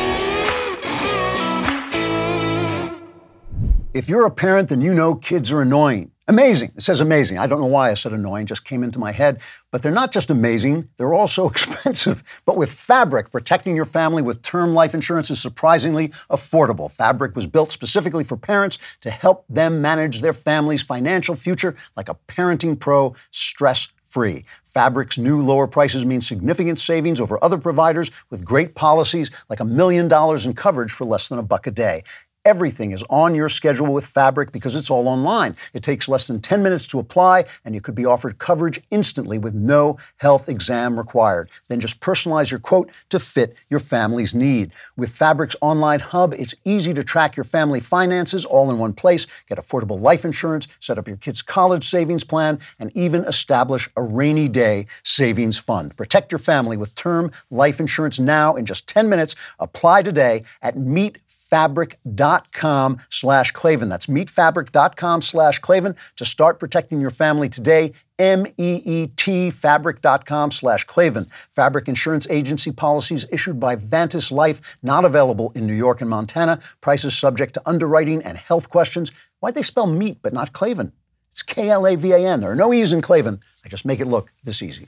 If you're a parent, then you know kids are annoying. Amazing. It says amazing. I don't know why I said annoying, just came into my head. But they're not just amazing, they're also expensive. But with Fabric, protecting your family with term life insurance is surprisingly affordable. Fabric was built specifically for parents to help them manage their family's financial future like a parenting pro, stress-free. Fabric's new lower prices mean significant savings over other providers with great policies like a million dollars in coverage for less than a buck a day. Everything is on your schedule with Fabric because it's all online. It takes less than ten minutes to apply, and you could be offered coverage instantly with no health exam required. Then just personalize your quote to fit your family's need. With Fabric's online hub, it's easy to track your family finances all in one place, get affordable life insurance, set up your kids' college savings plan, and even establish a rainy day savings fund. Protect your family with term life insurance now in just ten minutes. Apply today at meet meetfabric.com slash Klavan. That's meetfabric.com slash Klavan to start protecting your family today. M E E T fabric.com slash Klavan. Fabric Insurance Agency policies issued by Vantis Life, not available in New York and Montana. Prices subject to underwriting and health questions. Why'd they spell meat but not Klavan? It's K L A V A N. There are no E's in Klavan. I just make it look this easy.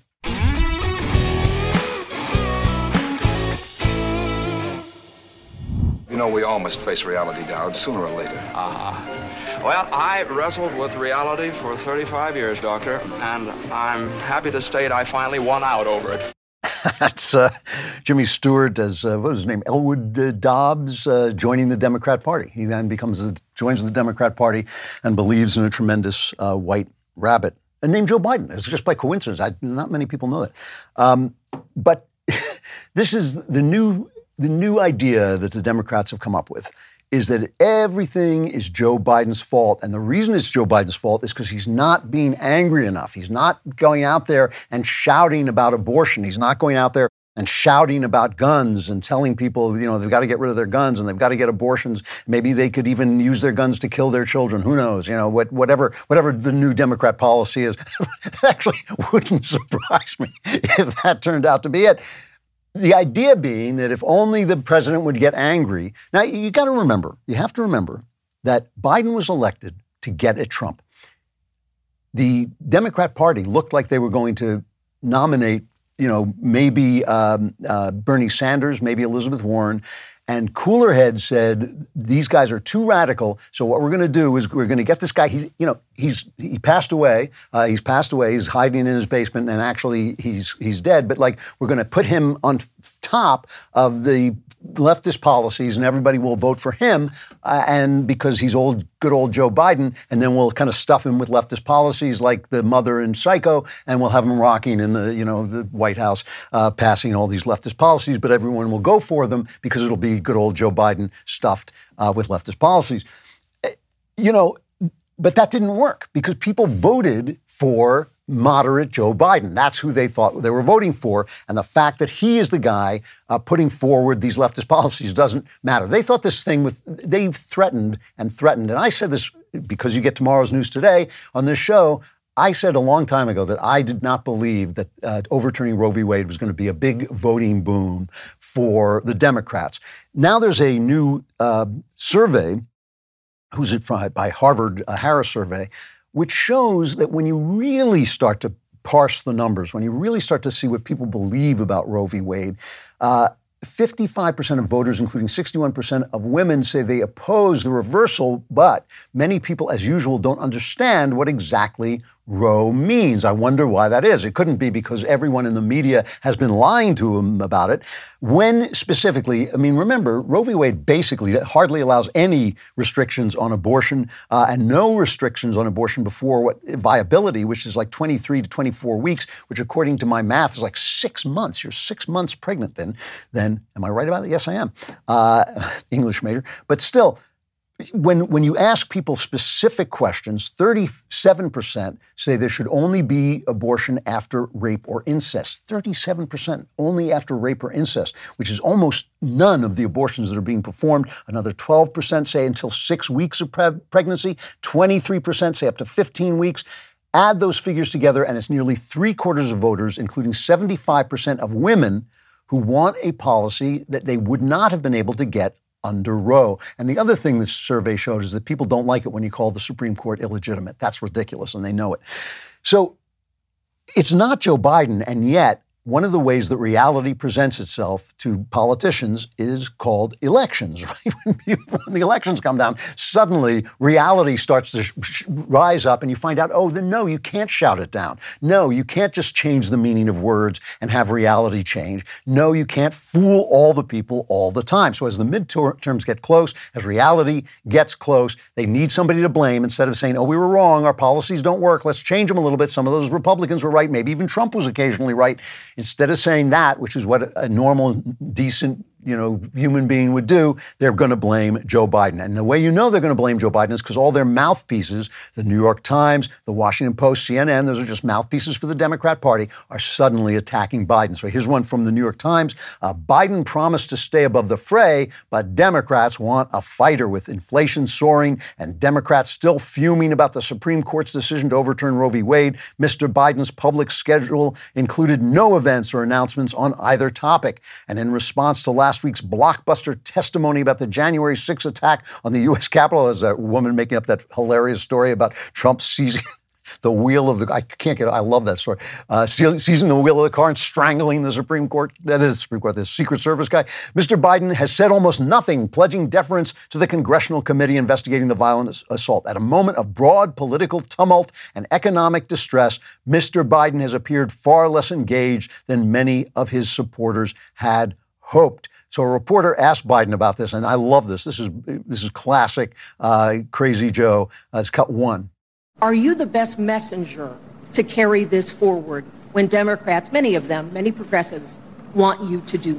You know, we all must face reality, Dowd, sooner or later. Ah. Well, I wrestled with reality for thirty-five years, Doctor, and I'm happy to state I finally won out over it. That's uh, Jimmy Stewart as, uh, what was his name, Elwood uh, Dobbs, uh, joining the Democrat Party. He then becomes a, joins the Democrat Party and believes in a tremendous uh, white rabbit. And named Joe Biden. It's just by coincidence. I, not many people know that. Um, but this is the new... The new idea that the Democrats have come up with is that everything is Joe Biden's fault. And the reason it's Joe Biden's fault is because he's not being angry enough. He's not going out there and shouting about abortion. He's not going out there and shouting about guns and telling people, you know, they've got to get rid of their guns and they've got to get abortions. Maybe they could even use their guns to kill their children. Who knows? You know, what, whatever, whatever the new Democrat policy is. It actually wouldn't surprise me if that turned out to be it. The idea being that if only the president would get angry. Now, you got to remember, you have to remember that Biden was elected to get at Trump. The Democrat Party looked like they were going to nominate, you know, maybe um, uh, Bernie Sanders, maybe Elizabeth Warren. And cooler heads said, these guys are too radical. So what we're going to do is we're going to get this guy. He's, you know, he's he passed away. Uh, he's passed away. He's hiding in his basement, and actually he's he's dead. But like we're going to put him on top of the leftist policies, and everybody will vote for him. Uh, and because he's old, good old Joe Biden, and then we'll kind of stuff him with leftist policies like the mother in Psycho, and we'll have him rocking in the you know the White House, uh, passing all these leftist policies. But everyone will go for them because it'll be good old Joe Biden stuffed uh, with leftist policies. You know. But that didn't work because people voted for moderate Joe Biden. That's who they thought they were voting for. And the fact that he is the guy uh, putting forward these leftist policies doesn't matter. They thought this thing with, they threatened and threatened. And I said this because you get tomorrow's news today on this show. I said a long time ago that I did not believe that uh, overturning Roe v. Wade was going to be a big voting boom for the Democrats. Now there's a new uh, survey. Who's it from? By Harvard uh, Harris survey, which shows that when you really start to parse the numbers, when you really start to see what people believe about Roe v. Wade, uh, fifty-five percent of voters, including sixty-one percent of women, say they oppose the reversal, but many people, as usual, don't understand what exactly Roe means. I wonder why that is. It couldn't be because everyone in the media has been lying to them about it. When specifically, I mean, remember, Roe v. Wade basically hardly allows any restrictions on abortion uh, and no restrictions on abortion before what viability, which is like twenty-three to twenty-four weeks, which according to my math is like six months. You're six months pregnant then. Then, am I right about it? Yes, I am. Uh, English major. But still, When when you ask people specific questions, thirty-seven percent say there should only be abortion after rape or incest. thirty-seven percent only after rape or incest, which is almost none of the abortions that are being performed. Another twelve percent say until six weeks of pre- pregnancy. twenty-three percent say up to fifteen weeks. Add those figures together, and it's nearly three quarters of voters, including seventy-five percent of women, who want a policy that they would not have been able to get under Roe. And the other thing this survey showed is that people don't like it when you call the Supreme Court illegitimate. That's ridiculous, and they know it. So it's not Joe Biden, and yet one of the ways that reality presents itself to politicians is called elections. Right? When, people, when the elections come down, suddenly reality starts to sh- rise up and you find out, oh, then no, you can't shout it down. No, you can't just change the meaning of words and have reality change. No, you can't fool all the people all the time. So as the midterms get close, as reality gets close, they need somebody to blame instead of saying, oh, we were wrong, our policies don't work, let's change them a little bit. Some of those Republicans were right, maybe even Trump was occasionally right. Instead of saying that, which is what a normal, decent, you know, human being would do, they're going to blame Joe Biden. And the way you know they're going to blame Joe Biden is because all their mouthpieces, the New York Times, the Washington Post, C N N, those are just mouthpieces for the Democrat Party, are suddenly attacking Biden. So here's one from the New York Times. Uh, Biden promised to stay above the fray, but Democrats want a fighter. With inflation soaring and Democrats still fuming about the Supreme Court's decision to overturn Roe v. Wade, Mister Biden's public schedule included no events or announcements on either topic. And in response to last week's blockbuster testimony about the January sixth attack on the U S Capitol, as a woman making up that hilarious story about Trump seizing the wheel of the, I can't get, I love that story, uh, seizing the wheel of the car and strangling the Supreme Court, that is the Supreme Court, the Secret Service guy. Mister Biden has said almost nothing, pledging deference to the congressional committee investigating the violent assault. At a moment of broad political tumult and economic distress, Mister Biden has appeared far less engaged than many of his supporters had hoped. So a reporter asked Biden about this, and I love this. This is this is classic uh, Crazy Joe. Uh, it's cut one. Are you the best messenger to carry this forward when Democrats, many of them, many progressives, want you to do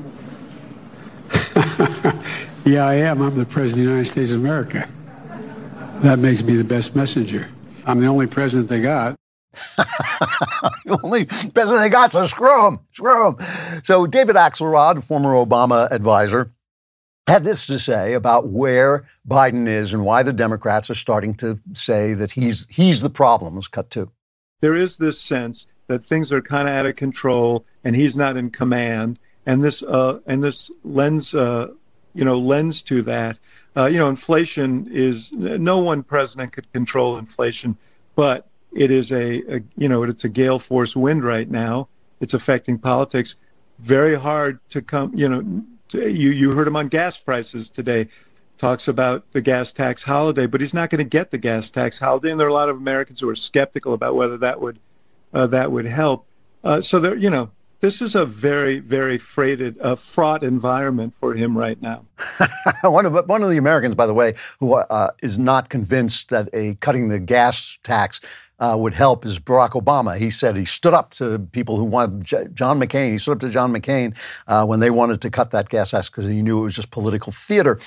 more? Yeah, I am. I'm the President of the United States of America. That makes me the best messenger. I'm the only president they got. The only president they got, so screw him, screw him. So David Axelrod, former Obama advisor, had this to say about where Biden is and why the Democrats are starting to say that he's he's the problem. Let's cut two. There is this sense that things are kind of out of control and he's not in command, and this uh, and this lends uh, you know lends to that. Uh, you know, inflation is no one president could control inflation, but it is a, a you know it's a gale force wind right now. It's affecting politics. Very hard to come. You know, to, you you heard him on gas prices today. talks about the gas tax holiday, but he's not going to get the gas tax holiday. And there are a lot of Americans who are skeptical about whether that would uh, that would help. Uh, so there, you know, this is a very, very freighted, uh, fraught environment for him right now. one of one of the Americans, by the way, who uh, is not convinced that a cutting the gas tax uh, would help is Barack Obama. He said he stood up to people who wanted J- John McCain. He stood up to John McCain uh, when they wanted to cut that gas tax because he knew it was just political theater.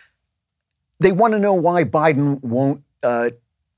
They want to know why Biden won't uh,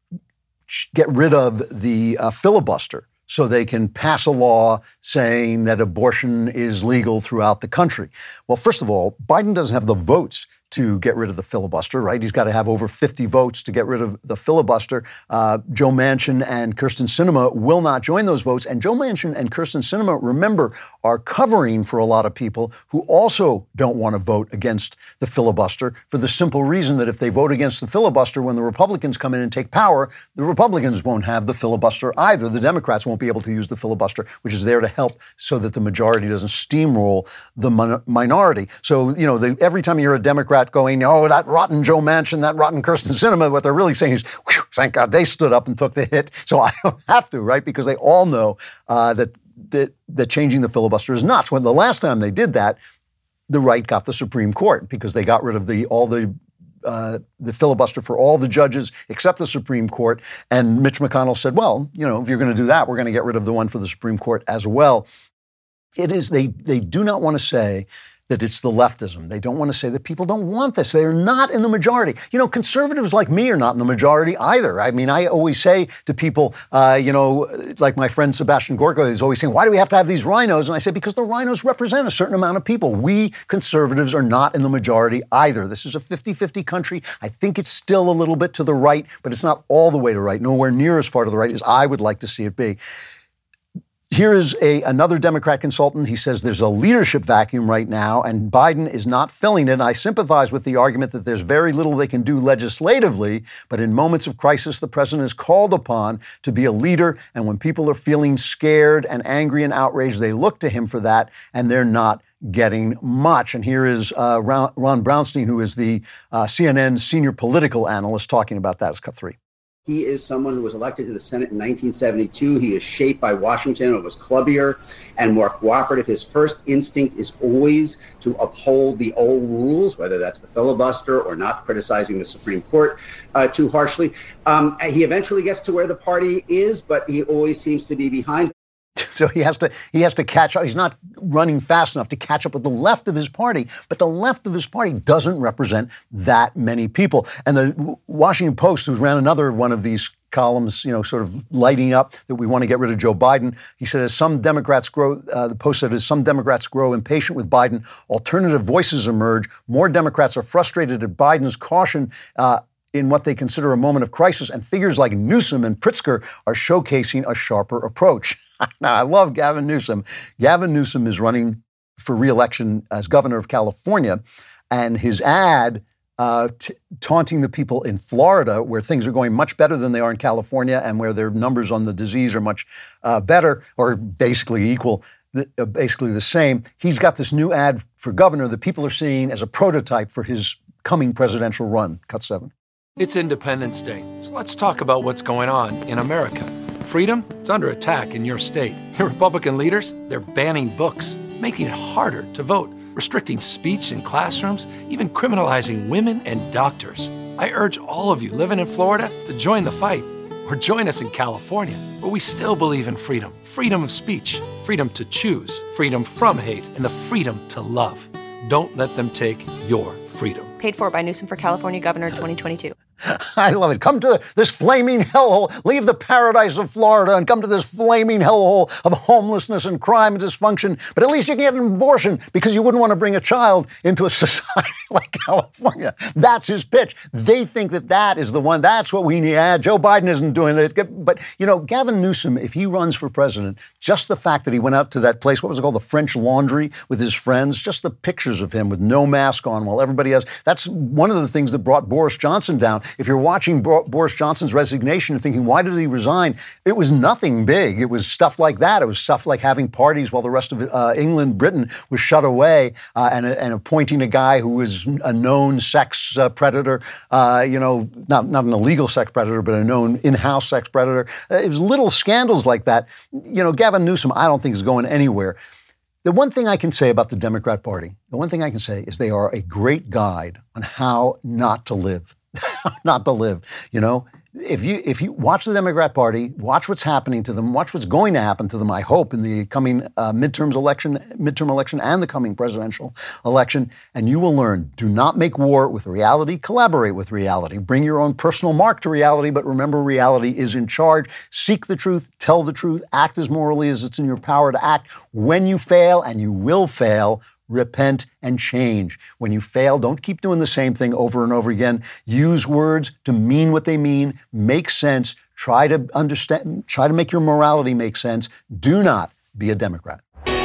get rid of the uh, filibuster so they can pass a law saying that abortion is legal throughout the country. Well, first of all, Biden doesn't have the votes to get rid of the filibuster, right? He's got to have over fifty votes to get rid of the filibuster. Uh, Joe Manchin and Kyrsten Sinema will not join those votes. And Joe Manchin and Kyrsten Sinema, remember, are covering for a lot of people who also don't want to vote against the filibuster for the simple reason that if they vote against the filibuster, when the Republicans come in and take power, the Republicans won't have the filibuster either. The Democrats won't be able to use the filibuster, which is there to help so that the majority doesn't steamroll the mon- minority. So, you know, the, every time you hear a Democrat going, oh, that rotten Joe Manchin, that rotten Kyrsten Sinema, what they're really saying is, thank God they stood up and took the hit, so I don't have to, right? Because they all know uh, that, that that changing the filibuster is nuts. When the last time they did that, the right got the Supreme Court because they got rid of the all the uh, the filibuster for all the judges except the Supreme Court. And Mitch McConnell said, well, you know, if you're going to do that, we're going to get rid of the one for the Supreme Court as well. It is, they they do not want to say that it's the leftism. They don't want to say that people don't want this. They are not in the majority. You know, conservatives like me are not in the majority either. I mean, I always say to people, uh, you know, like my friend Sebastian Gorka is always saying, why do we have to have these rhinos? And I say, because the rhinos represent a certain amount of people. We conservatives are not in the majority either. This is a fifty-fifty country. I think it's still a little bit to the right, but it's not all the way to right, nowhere near as far to the right as I would like to see it be. Here is a, another Democrat consultant. He says there's a leadership vacuum right now, and Biden is not filling it. And I sympathize with the argument that there's very little they can do legislatively, but in moments of crisis, the president is called upon to be a leader. And when people are feeling scared and angry and outraged, they look to him for that, and they're not getting much. And here is uh, Ron, Ron Brownstein, who is the uh, C N N senior political analyst, talking about that. It's cut three. He is someone who was elected to the Senate in nineteen seventy-two. He is shaped by Washington. It was clubbier and more cooperative. His first instinct is always to uphold the old rules, whether that's the filibuster or not criticizing the Supreme Court uh, too harshly. Um, he eventually gets to where the party is, but he always seems to be behind. So he has to he has to catch up. He's not running fast enough to catch up with the left of his party, but the left of his party doesn't represent that many people. And the Washington Post, who ran another one of these columns, you know, sort of lighting up that we want to get rid of Joe Biden, he said, as some Democrats grow, uh, the Post said, as some Democrats grow impatient with Biden, alternative voices emerge. More Democrats are frustrated at Biden's caution uh, in what they consider a moment of crisis, and figures like Newsom and Pritzker are showcasing a sharper approach. Now, I love Gavin Newsom. Gavin Newsom is running for re-election as governor of California, and his ad uh, t- taunting the people in Florida, where things are going much better than they are in California and where their numbers on the disease are much uh, better, or basically equal, uh, basically the same. He's got this new ad for governor that people are seeing as a prototype for his coming presidential run. Cut seven. It's Independence Day, so let's talk about what's going on in America. Freedom, it's under attack in your state. Your Republican leaders, they're banning books, making it harder to vote, restricting speech in classrooms, even criminalizing women and doctors. I urge all of you living in Florida to join the fight, or join us in California, where we still believe in freedom. Freedom of speech, freedom to choose, freedom from hate, and the freedom to love. Don't let them take your freedom. Paid for by Newsom for California Governor twenty twenty-two. I love it. Come to this flaming hellhole. Leave the paradise of Florida and come to this flaming hellhole of homelessness and crime and dysfunction. But at least you can get an abortion because you wouldn't want to bring a child into a society like California. That's his pitch. They think that that is the one. That's what we need. Ah, Joe Biden isn't doing it. But, you know, Gavin Newsom, if he runs for president, just the fact that he went out to that place, what was it called, the French Laundry, with his friends, just the pictures of him with no mask on while everybody has, that's one of the things that brought Boris Johnson down. If you're watching Bo- Boris Johnson's resignation and thinking, why did he resign? It was nothing big. It was stuff like that. It was stuff like having parties while the rest of uh, England, Britain was shut away uh, and, and appointing a guy who was a known sex uh, predator, uh, you know, not, not an illegal sex predator, but a known in-house sex predator. Uh, it was little scandals like that. You know, Gavin Newsom, I don't think is going anywhere. The one thing I can say about the Democrat Party, the one thing I can say is they are a great guide on how not to live, not to live, you know. If you if you watch the Democrat Party, watch what's happening to them, watch what's going to happen to them, I hope, in the coming uh, midterms election, midterm election and the coming presidential election, and you will learn, do not make war with reality, collaborate with reality. Bring your own personal mark to reality, but remember reality is in charge. Seek the truth, tell the truth, act as morally as it's in your power to act. When you fail, and you will fail, repent and change. When you fail, don't keep doing the same thing over and over again. Use words to mean what they mean. Make sense. Try to understand, try to make your morality make sense. Do not be a Democrat.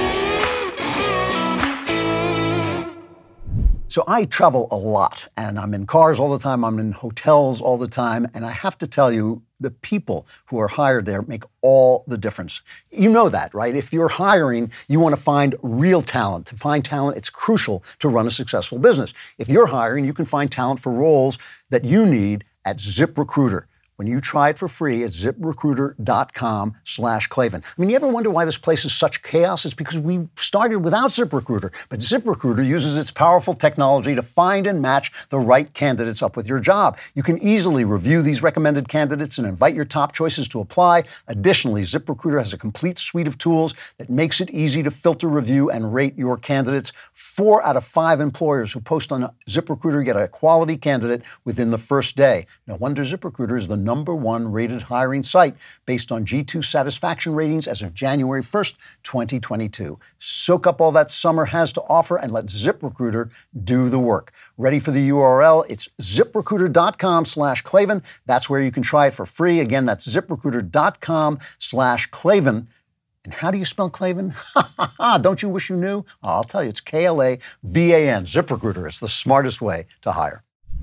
So I travel a lot, and I'm in cars all the time, I'm in hotels all the time, and I have to tell you, the people who are hired there make all the difference. You know that, right? If you're hiring, you want to find real talent. To find talent, it's crucial to run a successful business. If you're hiring, you can find talent for roles that you need at ZipRecruiter. When you try it for free at ZipRecruiter.com slash Klavan. I mean, you ever wonder why this place is such chaos? It's because we started without ZipRecruiter. But ZipRecruiter uses its powerful technology to find and match the right candidates up with your job. You can easily review these recommended candidates and invite your top choices to apply. Additionally, ZipRecruiter has a complete suite of tools that makes it easy to filter, review, and rate your candidates. Four out of five employers who post on ZipRecruiter get a quality candidate within the first day. No wonder ZipRecruiter is the number one rated hiring site based on G two satisfaction ratings as of January first, twenty twenty-two. Soak up all that summer has to offer and let ZipRecruiter do the work. Ready for the U R L? It's ZipRecruiter.com slash Klavan. That's where you can try it for free. Again, that's ZipRecruiter.com slash Klavan. And how do you spell Klavan? Don't you wish you knew? I'll tell you, it's K L A V A N. ZipRecruiter is the smartest way to hire.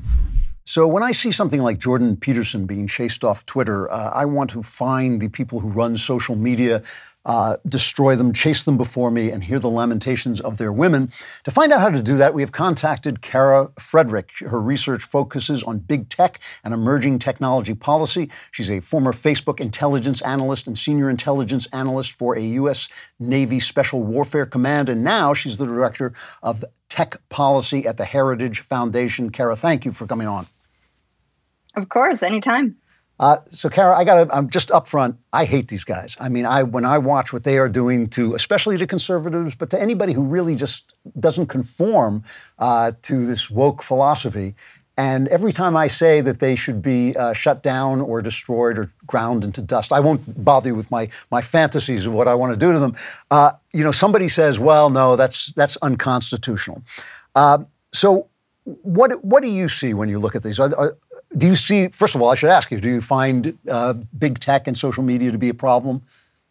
So when I see something like Jordan Peterson being chased off Twitter, uh, I want to find the people who run social media, uh, destroy them, chase them before me, and hear the lamentations of their women. To find out how to do that, we have contacted Kara Frederick. Her research focuses on big tech and emerging technology policy. She's a former Facebook intelligence analyst and senior intelligence analyst for a U S Navy Special Warfare Command, and now she's the director of tech policy at the Heritage Foundation. Kara, thank you for coming on. Of course, anytime. Uh, so, Kara, I got I'm just upfront. I hate these guys. I mean, I when I watch what they are doing to, especially to conservatives, but to anybody who really just doesn't conform uh, to this woke philosophy. And every time I say that they should be uh, shut down or destroyed or ground into dust, I won't bother you with my my fantasies of what I want to do to them. Uh, you know, somebody says, "Well, no, that's that's unconstitutional." Uh, so, what what do you see when you look at these? Are, are, do you see? First of all, I should ask you: do you find uh, big tech and social media to be a problem?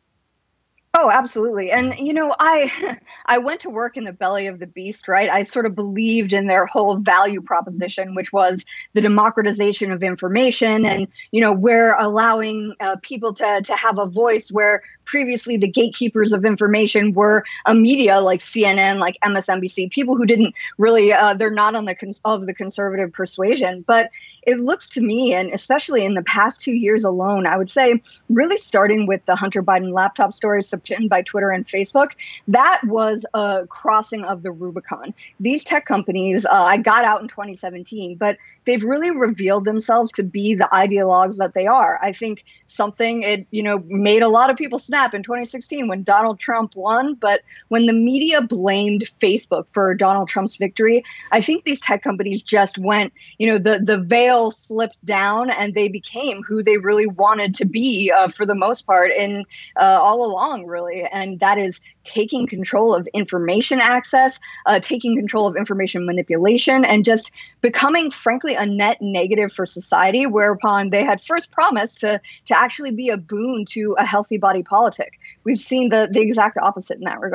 Oh, absolutely. And, you know, I I went to work in the belly of the beast, right? I sort of believed in their whole value proposition, which was the democratization of information. And, you know, we're allowing uh, people to, to have a voice where previously the gatekeepers of information were a media like C N N, like M S N B C, people who didn't really, uh, they're not on the cons- of the conservative persuasion. But it looks to me, and especially in the past two years alone, I would say really starting with the Hunter Biden laptop story submitted by Twitter and Facebook, that was a crossing of the Rubicon. These tech companies, uh, I got out in twenty seventeen, but they've really revealed themselves to be the ideologues that they are. I think something, it, you know, made a lot of people snap in twenty sixteen when Donald Trump won, but when the media blamed Facebook for Donald Trump's victory, I think these tech companies just went, you know, the, the veil slipped down and they became who they really wanted to be uh, for the most part in uh, all along, really. And that is taking control of information access, uh, taking control of information manipulation, and just becoming, frankly, a net negative for society, whereupon they had first promised to to actually be a boon to a healthy body politic. We've seen the, the exact opposite in that regard.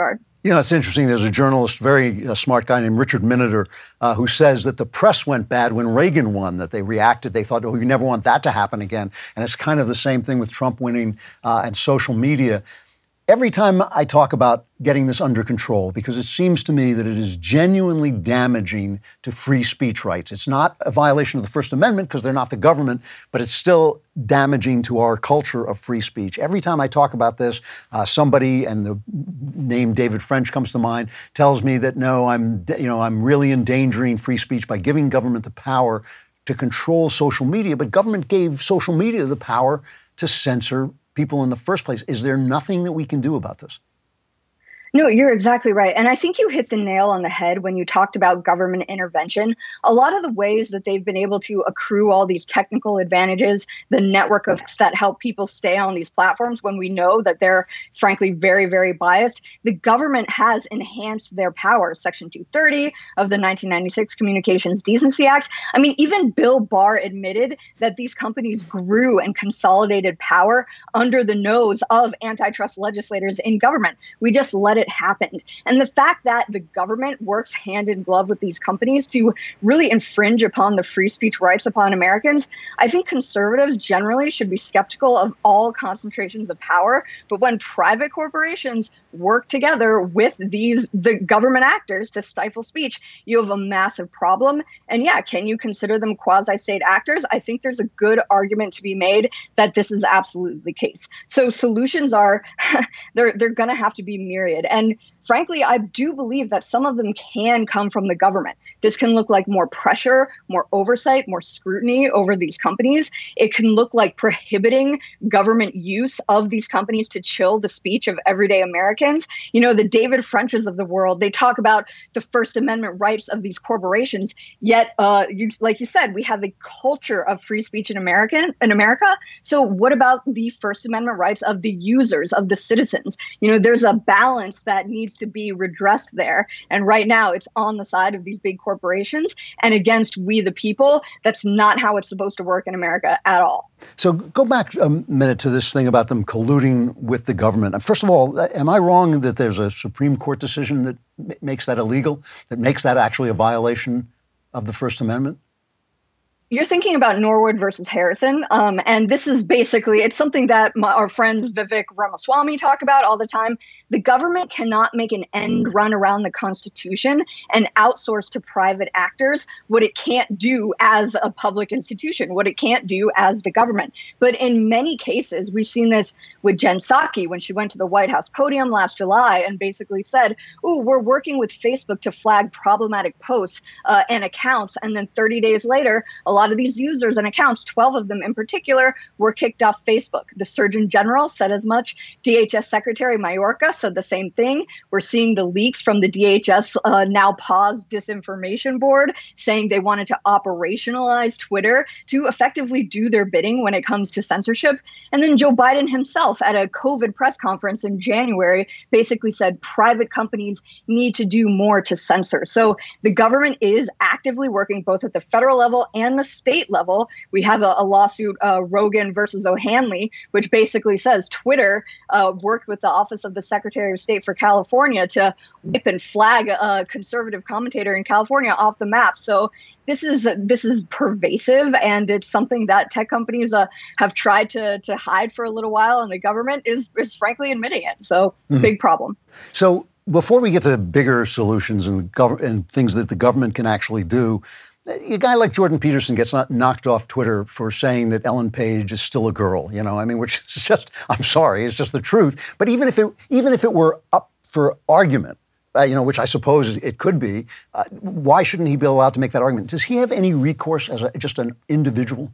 You know, it's interesting. There's a journalist, very uh, smart guy named Richard Miniter, uh, who says that the press went bad when Reagan won, that they reacted. They thought, oh, we never want that to happen again. And it's kind of the same thing with Trump winning uh, and social media. Every time I talk about getting this under control, because it seems to me that it is genuinely damaging to free speech rights. It's not a violation of the First Amendment because they're not the government, but it's still damaging to our culture of free speech. Every time I talk about this, uh, somebody, and the name David French comes to mind, tells me that no, I'm, you know, I'm really endangering free speech by giving government the power to control social media. But government gave social media the power to censor people in the first place. Is there nothing that we can do about this? No, you're exactly right. And I think you hit the nail on the head when you talked about government intervention. A lot of the ways that they've been able to accrue all these technical advantages, the network effects that help people stay on these platforms when we know that they're frankly very, very biased, the government has enhanced their power. Section two thirty of the nineteen ninety-six Communications Decency Act. I mean, even Bill Barr admitted that these companies grew and consolidated power under the nose of antitrust legislators in government. We just let it happened. And the fact that the government works hand in glove with these companies to really infringe upon the free speech rights upon Americans, I think conservatives generally should be skeptical of all concentrations of power. But when private corporations work together with these the government actors to stifle speech, you have a massive problem. And yeah, can you consider them quasi-state actors? I think there's a good argument to be made that this is absolutely the case. So solutions are, they're, they're going to have to be myriad. And frankly, I do believe that some of them can come from the government. This can look like more pressure, more oversight, more scrutiny over these companies. It can look like prohibiting government use of these companies to chill the speech of everyday Americans. You know, the David Frenches of the world, they talk about the First Amendment rights of these corporations. Yet, uh, you, like you said, we have a culture of free speech in America. In America. So what about the First Amendment rights of the users, of the citizens? You know, there's a balance that needs to be redressed there. And right now it's on the side of these big corporations and against we the people. That's not how it's supposed to work in America at all. So go back a minute to this thing about them colluding with the government. First of all, am I wrong that there's a Supreme Court decision that m- makes that illegal, that makes that actually a violation of the First Amendment? You're thinking about Norwood versus Harrison. Um, and this is basically, it's something that my, our friends Vivek Ramaswamy talk about all the time. The government cannot make an end run around the Constitution and outsource to private actors what it can't do as a public institution, what it can't do as the government. But in many cases, we've seen this with Jen Psaki when she went to the White House podium last July and basically said, oh, we're working with Facebook to flag problematic posts uh, and accounts. And then thirty days later, a lot of these users and accounts, twelve of them in particular, were kicked off Facebook. The Surgeon General said as much. D H S Secretary Mayorkas said the same thing. We're seeing the leaks from the D H S uh, now paused disinformation board saying they wanted to operationalize Twitter to effectively do their bidding when it comes to censorship. And then Joe Biden himself at a COVID press conference in January basically said private companies need to do more to censor. So the government is actively working both at the federal level and the state level. We have a, a lawsuit, uh, Rogan versus O'Hanley, which basically says Twitter uh, worked with the Office of the Secretary of State for California to whip and flag a conservative commentator in California off the map. So this is this is pervasive, and it's something that tech companies uh, have tried to to hide for a little while, and the government is is frankly admitting it. So mm-hmm. Big problem. So before we get to bigger solutions and, gov- and things that the government can actually do, a guy like Jordan Peterson gets not knocked off Twitter for saying that Ellen Page is still a girl, you know, I mean, which is just, I'm sorry, it's just the truth. But even if it, even if it were up for argument, uh, you know, which I suppose it could be, uh, why shouldn't he be allowed to make that argument? Does he have any recourse as a, just an individual?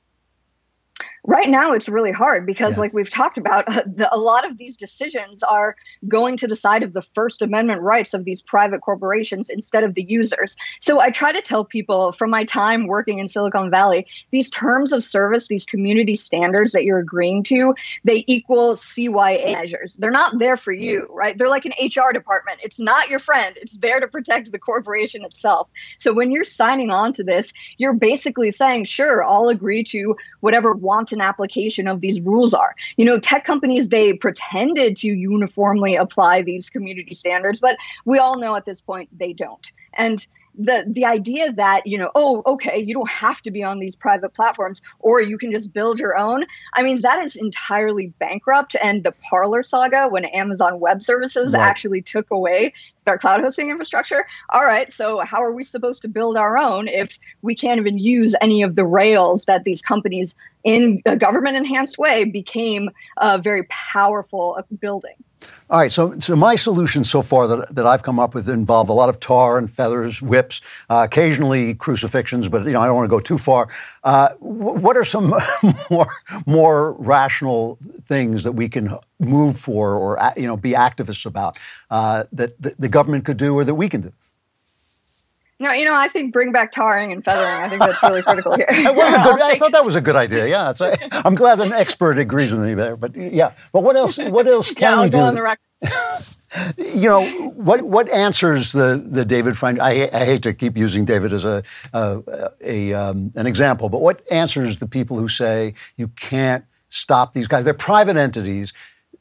Right now, it's really hard because, yeah. like we've talked about, uh, the, a lot of these decisions are going to the side of the First Amendment rights of these private corporations instead of the users. So I try to tell people from my time working in Silicon Valley, these terms of service, these community standards that you're agreeing to, they equal C Y A measures. They're not there for you, right? They're like an H R department. It's not your friend. It's there to protect the corporation itself. So when you're signing on to this, you're basically saying, sure, I'll agree to whatever wanton an application of these rules are. You know, tech companies, they pretended to uniformly apply these community standards, but we all know at this point they don't. And the the idea that, you know, oh, okay, you don't have to be on these private platforms or you can just build your own. I mean, that is entirely bankrupt. And the Parler saga, when Amazon Web Services right. actually took away their cloud hosting infrastructure. All right, so how are we supposed to build our own if we can't even use any of the rails that these companies in a government enhanced way became uh, very powerful at building? All right, so so my solutions so far that, that I've come up with involve a lot of tar and feathers, whips, uh, occasionally crucifixions, but you know I don't want to go too far. Uh, what are some more more rational things that we can move for, or you know, be activists about uh, that the, the government could do, or that we can do? No, you know, I think bring back tarring and feathering. I think that's really critical here. That was a good, I thought that was a good idea. Yeah, it's a, I'm glad an expert agrees with me there. But yeah, but what else? What else can yeah, I'll we go do? On the record. You know, what what answers the the David French? I, I hate to keep using David as a a, a um, an example, but what answers the people who say you can't stop these guys? They're private entities,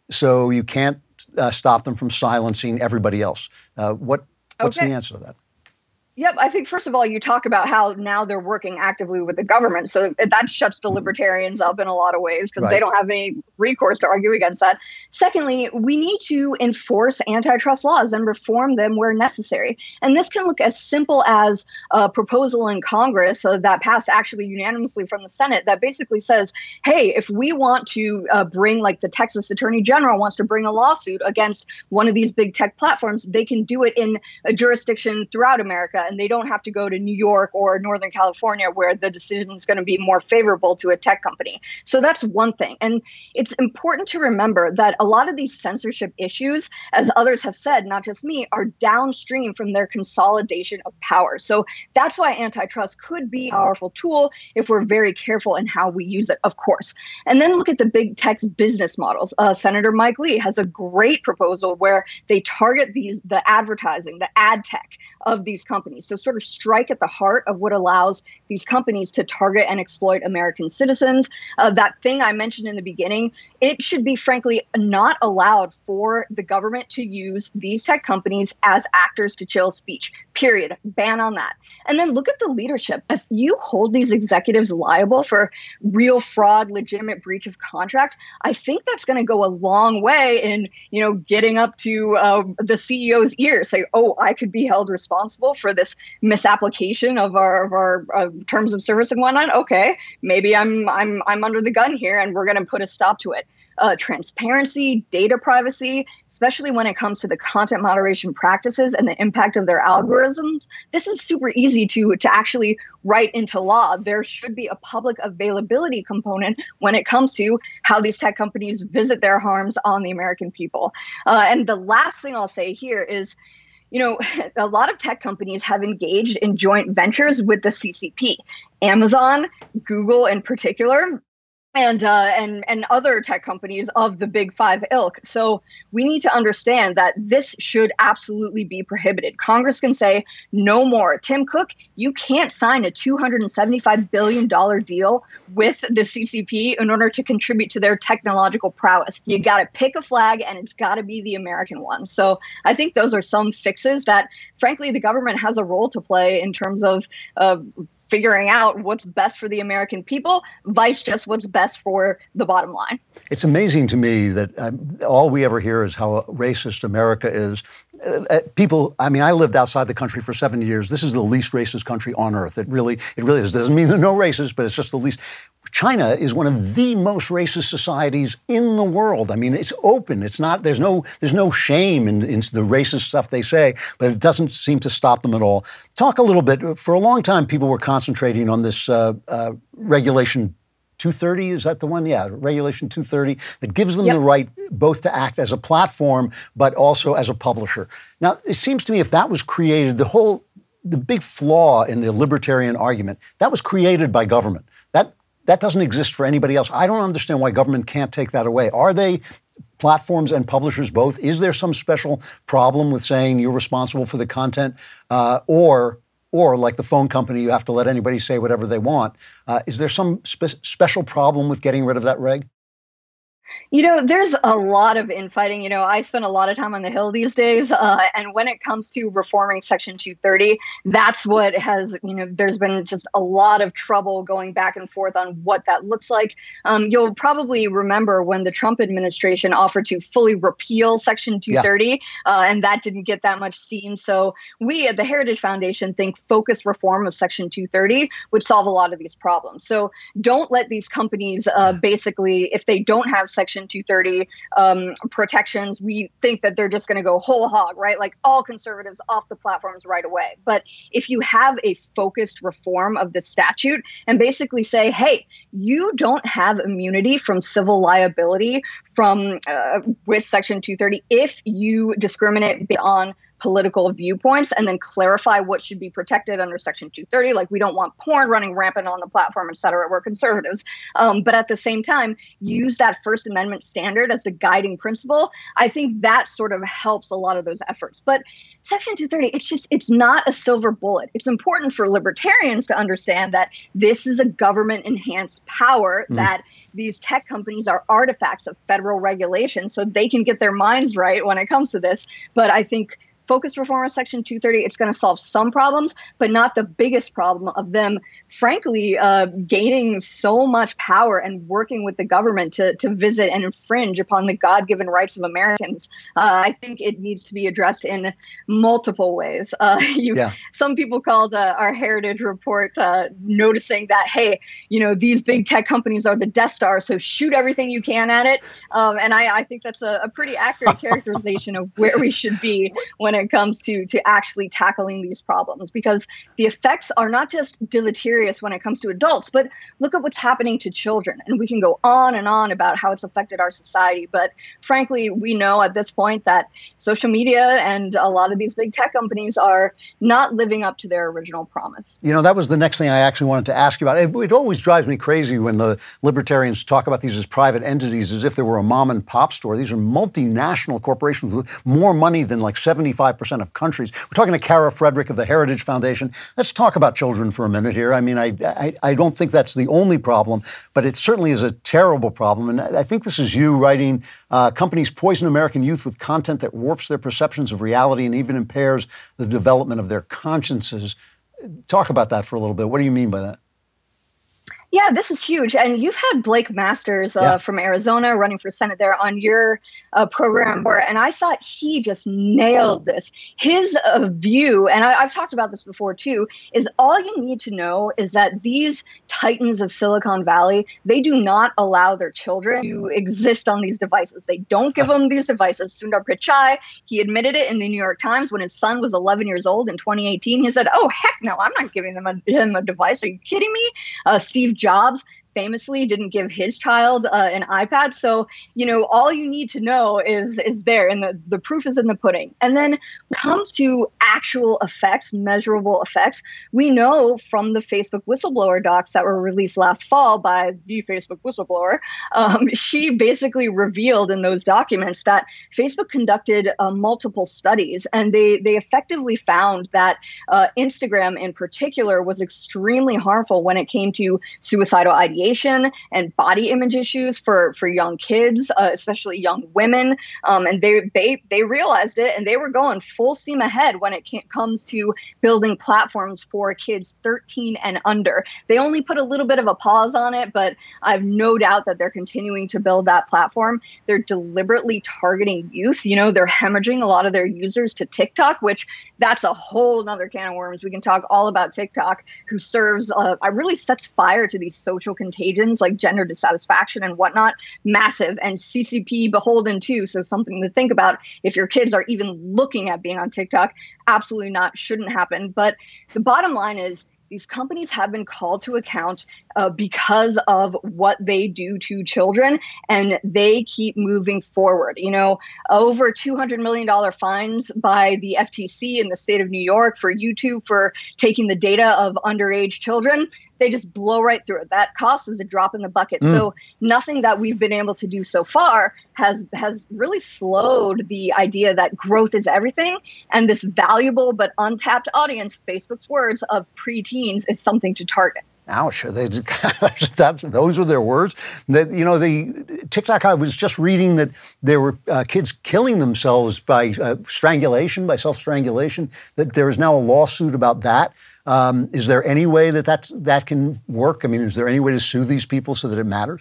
so you can't uh, stop them from silencing everybody else. Uh, what what's okay. the answer to that? Yep. I think, first of all, you talk about how now they're working actively with the government. So that shuts the libertarians up in a lot of ways because right. they don't have any recourse to argue against that. Secondly, we need to enforce antitrust laws and reform them where necessary. And this can look as simple as a proposal in Congress uh, that passed actually unanimously from the Senate that basically says, hey, if we want to uh, bring, like the Texas Attorney General wants to bring a lawsuit against one of these big tech platforms, they can do it in a jurisdiction throughout America. And they don't have to go to New York or Northern California where the decision is going to be more favorable to a tech company. So that's one thing. And it's important to remember that a lot of these censorship issues, as others have said, not just me, are downstream from their consolidation of power. So that's why antitrust could be a powerful tool if we're very careful in how we use it, of course. And then look at the big tech's business models. Uh, Senator Mike Lee has a great proposal where they target these the advertising, the ad tech of these companies. So sort of strike at the heart of what allows these companies to target and exploit American citizens. Uh, that thing I mentioned in the beginning, it should be, frankly, not allowed for the government to use these tech companies as actors to chill speech, period. Ban on that. And then look at the leadership. If you hold these executives liable for real fraud, legitimate breach of contract, I think that's going to go a long way in, you know, getting up to uh, the C E O's ear, say, oh, I could be held responsible for this misapplication of our of our uh, terms of service and whatnot. Okay, maybe I'm I'm I'm under the gun here, and we're going to put a stop to it. Uh, transparency, data privacy, especially when it comes to the content moderation practices and the impact of their algorithms. This is super easy to to actually write into law. There should be a public availability component when it comes to how these tech companies visit their harms on the American people. Uh, and the last thing I'll say here is, you know, a lot of tech companies have engaged in joint ventures with the C C P. Amazon, Google in particular, and uh, and and other tech companies of the big five ilk. So we need to understand that this should absolutely be prohibited. Congress can say no more. Tim Cook, you can't sign a two hundred seventy-five billion dollars deal with the C C P in order to contribute to their technological prowess. You got to pick a flag, and it's got to be the American one. So I think those are some fixes that, frankly, the government has a role to play in terms of uh, figuring out what's best for the American people, vice just what's best for the bottom line. It's amazing to me that um, all we ever hear is how racist America is. Uh, people, I mean, I lived outside the country for seven years. This is the least racist country on earth. It really, it really is. It doesn't mean there are no racists, but it's just the least. China is one of the most racist societies in the world. I mean, it's open. It's not, there's no, there's no shame in, in the racist stuff they say, but it doesn't seem to stop them at all. Talk a little bit. For a long time, people were concentrating on this uh, uh, regulation two thirty, is that the one? Yeah, Regulation two thirty, that gives them yep. the right both to act as a platform, but also as a publisher. Now, it seems to me if that was created, the whole, the big flaw in the libertarian argument, that was created by government. That That doesn't exist for anybody else. I don't understand why government can't take that away. Are they platforms and publishers both? Is there some special problem with saying you're responsible for the content? Uh, or or like the phone company, you have to let anybody say whatever they want. Uh, is there some spe- special problem with getting rid of that reg? You know, there's a lot of infighting. You know, I spend a lot of time on the Hill these days. Uh, and when it comes to reforming Section two thirty, that's what has, you know, there's been just a lot of trouble going back and forth on what that looks like. Um, you'll probably remember when the Trump administration offered to fully repeal Section two thirty, yeah. uh, and that didn't get that much steam. So we at the Heritage Foundation think focused reform of Section two thirty would solve a lot of these problems. So don't let these companies uh, basically, if they don't have Section two thirty um, protections, we think that they're just going to go whole hog, right? Like all conservatives off the platforms right away. But if you have a focused reform of the statute and basically say, hey, you don't have immunity from civil liability from uh, with Section two thirty if you discriminate on political viewpoints, and then clarify what should be protected under Section two thirty. Like, we don't want porn running rampant on the platform, et cetera. We're conservatives. Um, but at the same time, use that First Amendment standard as the guiding principle. I think that sort of helps a lot of those efforts. But Section two thirty, it's just, it's not a silver bullet. It's important for libertarians to understand that this is a government enhanced power, mm. that these tech companies are artifacts of federal regulation, so they can get their minds right when it comes to this. But I think focused reform of Section two thirty, it's going to solve some problems, but not the biggest problem of them, frankly, uh, gaining so much power and working with the government to, to visit and infringe upon the God-given rights of Americans. Uh, I think it needs to be addressed in multiple ways. Uh, you, yeah. Some people called uh, our Heritage report uh, noticing that, hey, you know, these big tech companies are the Death Star, so shoot everything you can at it. Um, and I, I think that's a, a pretty accurate characterization of where we should be when it comes to to actually tackling these problems, because the effects are not just deleterious when it comes to adults, but look at what's happening to children. And we can go on and on about how it's affected our society. But frankly, we know at this point that social media and a lot of these big tech companies are not living up to their original promise. You know, that was the next thing I actually wanted to ask you about. It, it always drives me crazy when the libertarians talk about these as private entities as if they were a mom and pop store. These are multinational corporations with more money than like seventy-five percent of countries. We're talking to Kara Frederick of the Heritage Foundation. Let's talk about children for a minute here. I mean, I, I, I don't think that's the only problem, but it certainly is a terrible problem. And I think this is you writing, uh, companies poison American youth with content that warps their perceptions of reality and even impairs the development of their consciences. Talk about that for a little bit. What do you mean by that? Yeah, this is huge. And you've had Blake Masters uh, yeah. from Arizona running for Senate there on your uh, program. And I thought he just nailed this. His uh, view, and I, I've talked about this before too, is all you need to know is that these titans of Silicon Valley, they do not allow their children to exist on these devices. They don't give them these devices. Sundar Pichai, he admitted it in the New York Times when his son was eleven years old in twenty eighteen. He said, oh, heck no, I'm not giving them a, him a device. Are you kidding me? Uh, Steve Jobs famously didn't give his child uh, an iPad. So, you know, all you need to know is is there, and the, the proof is in the pudding. And then when it comes to actual effects, measurable effects, we know from the Facebook whistleblower docs that were released last fall by the Facebook whistleblower, um, she basically revealed in those documents that Facebook conducted uh, multiple studies, and they, they effectively found that uh, Instagram in particular was extremely harmful when it came to suicidal ideation and body image issues for, for young kids, uh, especially young women. Um, and they, they they realized it, and they were going full steam ahead when it comes to building platforms for kids thirteen and under. They only put a little bit of a pause on it, but I have no doubt that they're continuing to build that platform. They're deliberately targeting youth. You know, they're hemorrhaging a lot of their users to TikTok, which that's a whole nother can of worms. We can talk all about TikTok, who serves, uh, I really sets fire to these social contagions like gender dissatisfaction and whatnot, massive, and C C P beholden too. So something to think about if your kids are even looking at being on TikTok. Absolutely not, shouldn't happen. But the bottom line is these companies have been called to account uh, because of what they do to children, and they keep moving forward. You know, over two hundred million dollars fines by the F T C in the state of New York for YouTube for taking the data of underage children. they just blow right through it. That cost is a drop in the bucket. Mm. So nothing that we've been able to do so far has has really slowed the idea that growth is everything. And this valuable but untapped audience, Facebook's words, of preteens is something to target. Ouch! They, that, those were their words. That you know, the TikTok. I was just reading that there were uh, kids killing themselves by uh, strangulation, by self-strangulation. That there is now a lawsuit about that. Um, is there any way that, that that can work? I mean, is there any way to sue these people so that it matters?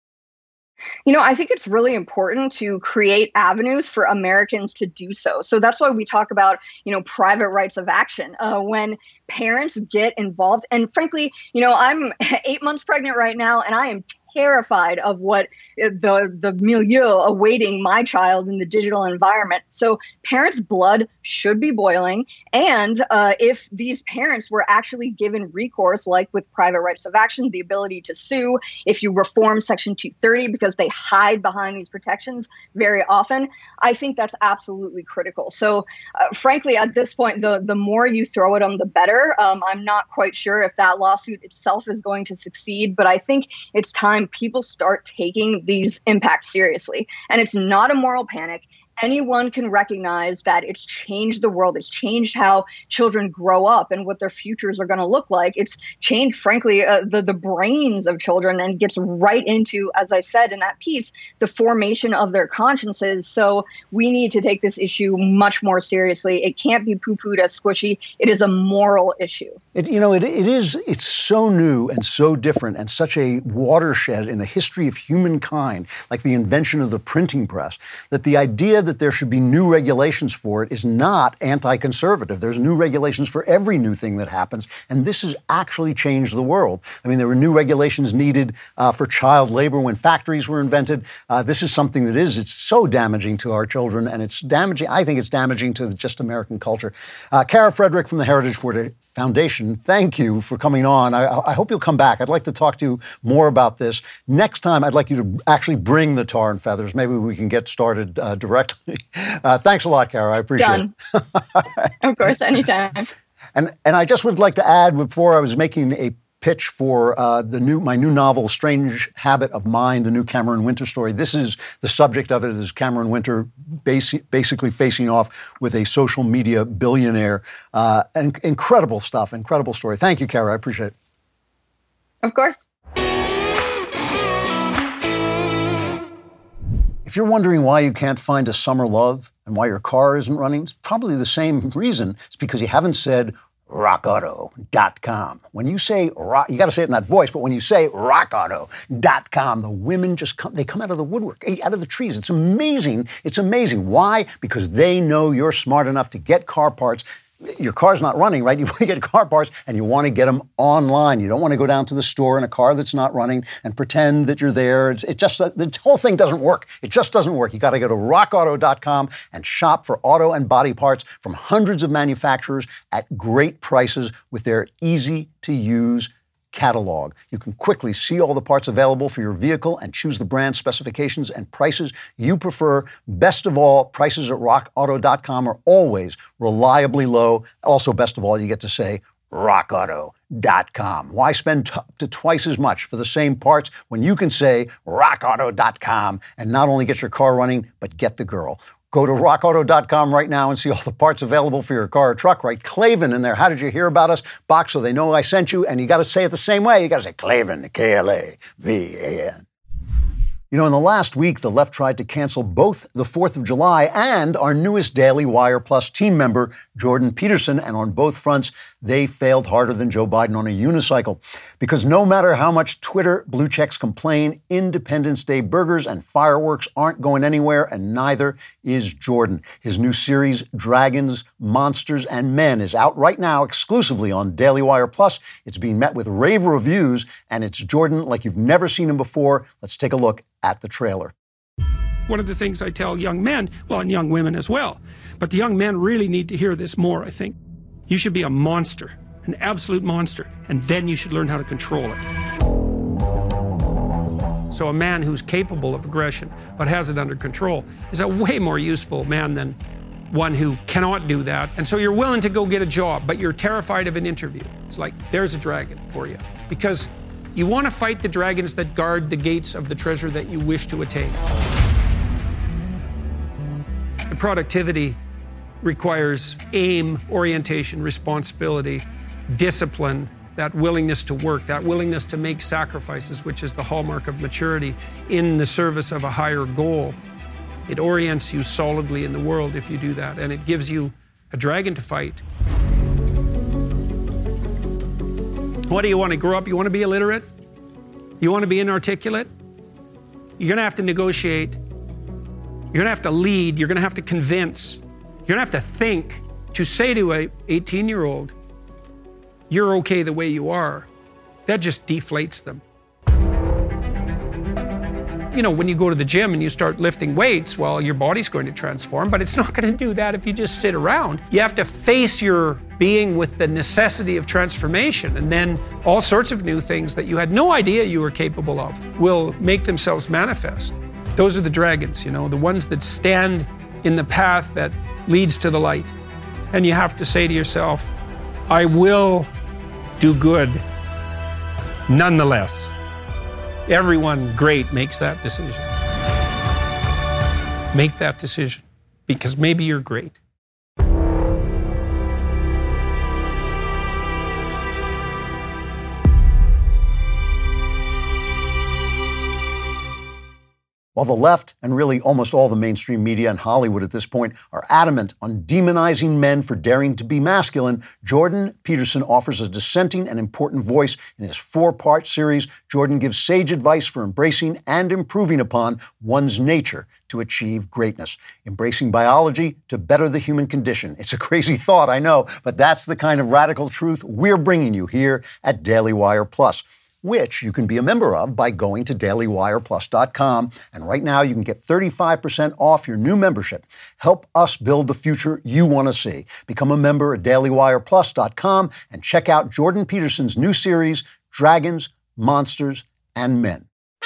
You know, I think it's really important to create avenues for Americans to do so. So that's why we talk about, you know, private rights of action. Uh, when parents get involved, and frankly, you know, I'm eight months pregnant right now, and I am terrified of what the the milieu awaiting my child in the digital environment. So parents' blood should be boiling. And uh, if these parents were actually given recourse, like with private rights of action, the ability to sue, if you reform Section two thirty, because they hide behind these protections very often, I think that's absolutely critical. So uh, frankly, at this point, the, the more you throw at them, the better. Um, I'm not quite sure if that lawsuit itself is going to succeed, but I think it's time people start taking these impacts seriously. And it's not a moral panic. Anyone can recognize that it's changed the world. It's changed how children grow up and what their futures are going to look like. It's changed, frankly, uh, the, the brains of children, and gets right into, as I said in that piece, the formation of their consciences. So we need to take this issue much more seriously. It can't be poo-pooed as squishy. It is a moral issue. It, you know, it, it is, it's so new and so different and such a watershed in the history of humankind, like the invention of the printing press, that the idea that there should be new regulations for it is not anti-conservative. There's new regulations for every new thing that happens, and this has actually changed the world. I mean, there were new regulations needed uh, for child labor when factories were invented. Uh, this is something that is, it's so damaging to our children, and it's damaging, I think it's damaging to just American culture. Uh, Kara Frederick from the Heritage Foundation, thank you for coming on. I, I hope you'll come back. I'd like to talk to you more about this. Next time, I'd like you to actually bring the tar and feathers. Maybe we can get started uh, directly. Uh, thanks a lot, Kara. I appreciate Done. it. Of course, anytime. And and I just would like to add, before I was making a pitch for uh, the new my new novel, Strange Habit of Mind, the new Cameron Winter story. This is the subject of it, is Cameron Winter basi- basically facing off with a social media billionaire. Uh, and incredible stuff, incredible story. Thank you, Kara. I appreciate it. Of course. If you're wondering why you can't find a summer love and why your car isn't running, it's probably the same reason. It's because you haven't said rock auto dot com. When you say rock, you got to say it in that voice, but when you say rock auto dot com, the women just come, they come out of the woodwork, out of the trees. It's amazing. It's amazing. Why? Because they know you're smart enough to get car parts. Your car's not running, right? You want to get car parts and you want to get them online. You don't want to go down to the store in a car that's not running and pretend that you're there. It's, it just, the whole thing doesn't work. It just doesn't work. You got to go to rock auto dot com and shop for auto and body parts from hundreds of manufacturers at great prices with their easy to use catalog. You can quickly see all the parts available for your vehicle and choose the brand specifications and prices you prefer. Best of all, prices at rock auto dot com are always reliably low. Also, best of all, you get to say rock auto dot com. Why spend t- up to twice as much for the same parts when you can say rock auto dot com and not only get your car running, but get the girl? Go to rock auto dot com right now and see all the parts available for your car or truck. Write Klavan in there. How did you hear about us? Box so they know I sent you. And you got to say it the same way. You got to say Klavan, K L A V A N. You know, in the last week, the left tried to cancel both the fourth of July and our newest Daily Wire Plus team member, Jordan Peterson. And on both fronts, they failed harder than Joe Biden on a unicycle. Because no matter how much Twitter blue checks complain, Independence Day burgers and fireworks aren't going anywhere, and neither is Jordan. His new series, Dragons, Monsters, and Men, is out right now exclusively on Daily Wire Plus. It's being met with rave reviews, and it's Jordan like you've never seen him before. Let's take a look at the trailer. One of the things I tell young men, well, and young women as well, but the young men really need to hear this more, I think. You should be a monster, an absolute monster, and then you should learn how to control it. So a man who's capable of aggression but has it under control is a way more useful man than one who cannot do that. And so you're willing to go get a job, but you're terrified of an interview. It's like, there's a dragon for you. Because you want to fight the dragons that guard the gates of the treasure that you wish to attain. And productivity requires aim, orientation, responsibility, discipline, that willingness to work, that willingness to make sacrifices, which is the hallmark of maturity in the service of a higher goal. It orients you solidly in the world if you do that, and it gives you a dragon to fight. What do you want to grow up? You want to be illiterate? You want to be inarticulate? You're going to have to negotiate. You're going to have to lead. You're going to have to convince. You're going to have to think. To say to an eighteen-year-old, you're okay the way you are, that just deflates them. You know, when you go to the gym and you start lifting weights, well, your body's going to transform, but it's not going to do that if you just sit around. You have to face your being with the necessity of transformation, and then all sorts of new things that you had no idea you were capable of will make themselves manifest. Those are the dragons, you know, the ones that stand in the path that leads to the light. And you have to say to yourself, I will do good nonetheless. Everyone great makes that decision. Make that decision, because maybe you're great. While the left, and really almost all the mainstream media and Hollywood at this point, are adamant on demonizing men for daring to be masculine, Jordan Peterson offers a dissenting and important voice in his four-part series. Jordan gives sage advice for embracing and improving upon one's nature to achieve greatness. Embracing biology to better the human condition. It's a crazy thought, I know, but that's the kind of radical truth we're bringing you here at Daily Wire Plus, which you can be a member of by going to daily wire plus dot com. And right now you can get thirty-five percent off your new membership. Help us build the future you want to see. Become a member at daily wire plus dot com and check out Jordan Peterson's new series, Dragons, Monsters, and Men.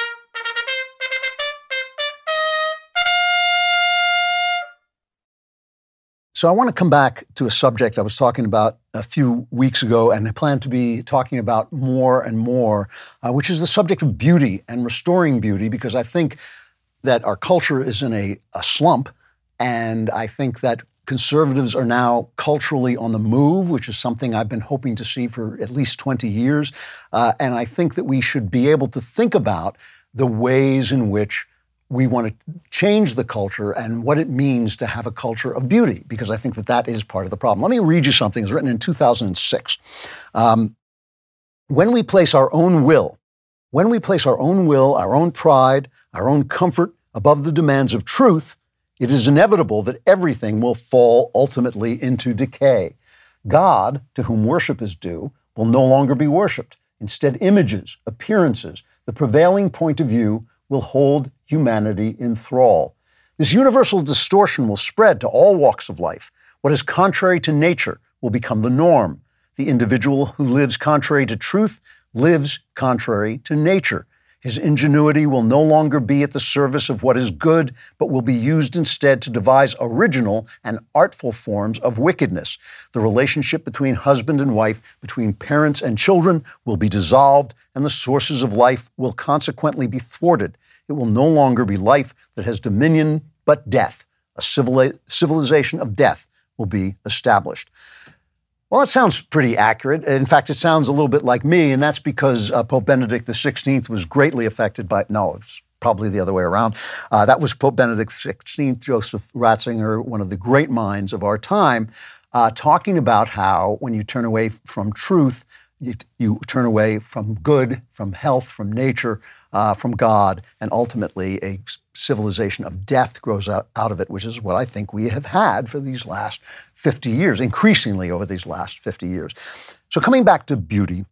So I want to come back to a subject I was talking about a few weeks ago and I plan to be talking about more and more, uh, which is the subject of beauty and restoring beauty, because I think that our culture is in a, a slump, and I think that conservatives are now culturally on the move, which is something I've been hoping to see for at least twenty years. Uh, and I think that we should be able to think about the ways in which we want to change the culture and what it means to have a culture of beauty, because I think that that is part of the problem. Let me read you something. It was written in two thousand six. Um, when we place our own will, when we place our own will, our own pride, our own comfort above the demands of truth, it is inevitable that everything will fall ultimately into decay. God, to whom worship is due, will no longer be worshiped. Instead, images, appearances, the prevailing point of view will hold humanity in thrall. This universal distortion will spread to all walks of life. What is contrary to nature will become the norm. The individual who lives contrary to truth lives contrary to nature. His ingenuity will no longer be at the service of what is good, but will be used instead to devise original and artful forms of wickedness. The relationship between husband and wife, between parents and children, will be dissolved, and the sources of life will consequently be thwarted. It will no longer be life that has dominion, but death. A civili- civilization of death will be established. Well, that sounds pretty accurate. In fact, it sounds a little bit like me, and that's because uh, Pope Benedict the sixteenth was greatly affected by, no, it's probably the other way around. Uh, that was Pope Benedict the sixteenth, Joseph Ratzinger, one of the great minds of our time, uh, talking about how when you turn away from truth, you, you turn away from good, from health, from nature, uh, from God, and ultimately a civilization of death grows out, out of it, which is what I think we have had for these last fifty years, increasingly over these last fifty years. So coming back to beauty,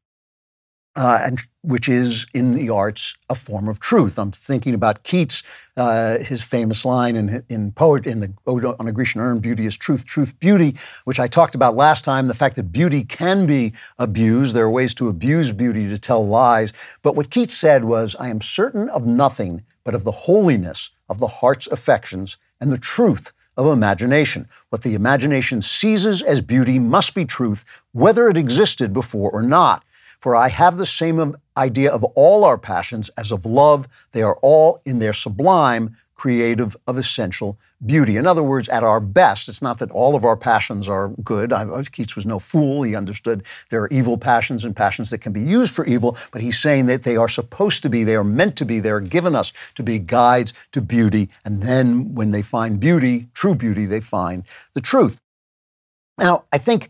uh, and which is in the arts a form of truth. I'm thinking about Keats, uh, his famous line in, in poet in the Ode on a Grecian Urn, "Beauty is truth, truth beauty," which I talked about last time. The fact that beauty can be abused. There are ways to abuse beauty to tell lies. But what Keats said was, "I am certain of nothing but of the holiness of the heart's affections and the truth of imagination. What the imagination seizes as beauty must be truth, whether it existed before or not. For I have the same idea of all our passions as of love. They are all in their sublime, creative of essential beauty. In other words, at our best, it's not that all of our passions are good. I, Keats was no fool. He understood there are evil passions and passions that can be used for evil, but he's saying that they are supposed to be, they are meant to be, they are given us to be guides to beauty. And then when they find beauty, true beauty, they find the truth. Now, I think,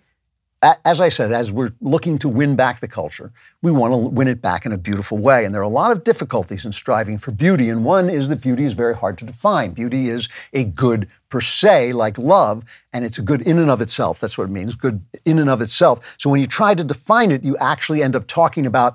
as I said, as we're looking to win back the culture, we want to win it back in a beautiful way. And there are a lot of difficulties in striving for beauty. And one is that beauty is very hard to define. Beauty is a good per se, like love, and it's a good in and of itself. That's what it means, good in and of itself. So when you try to define it, you actually end up talking about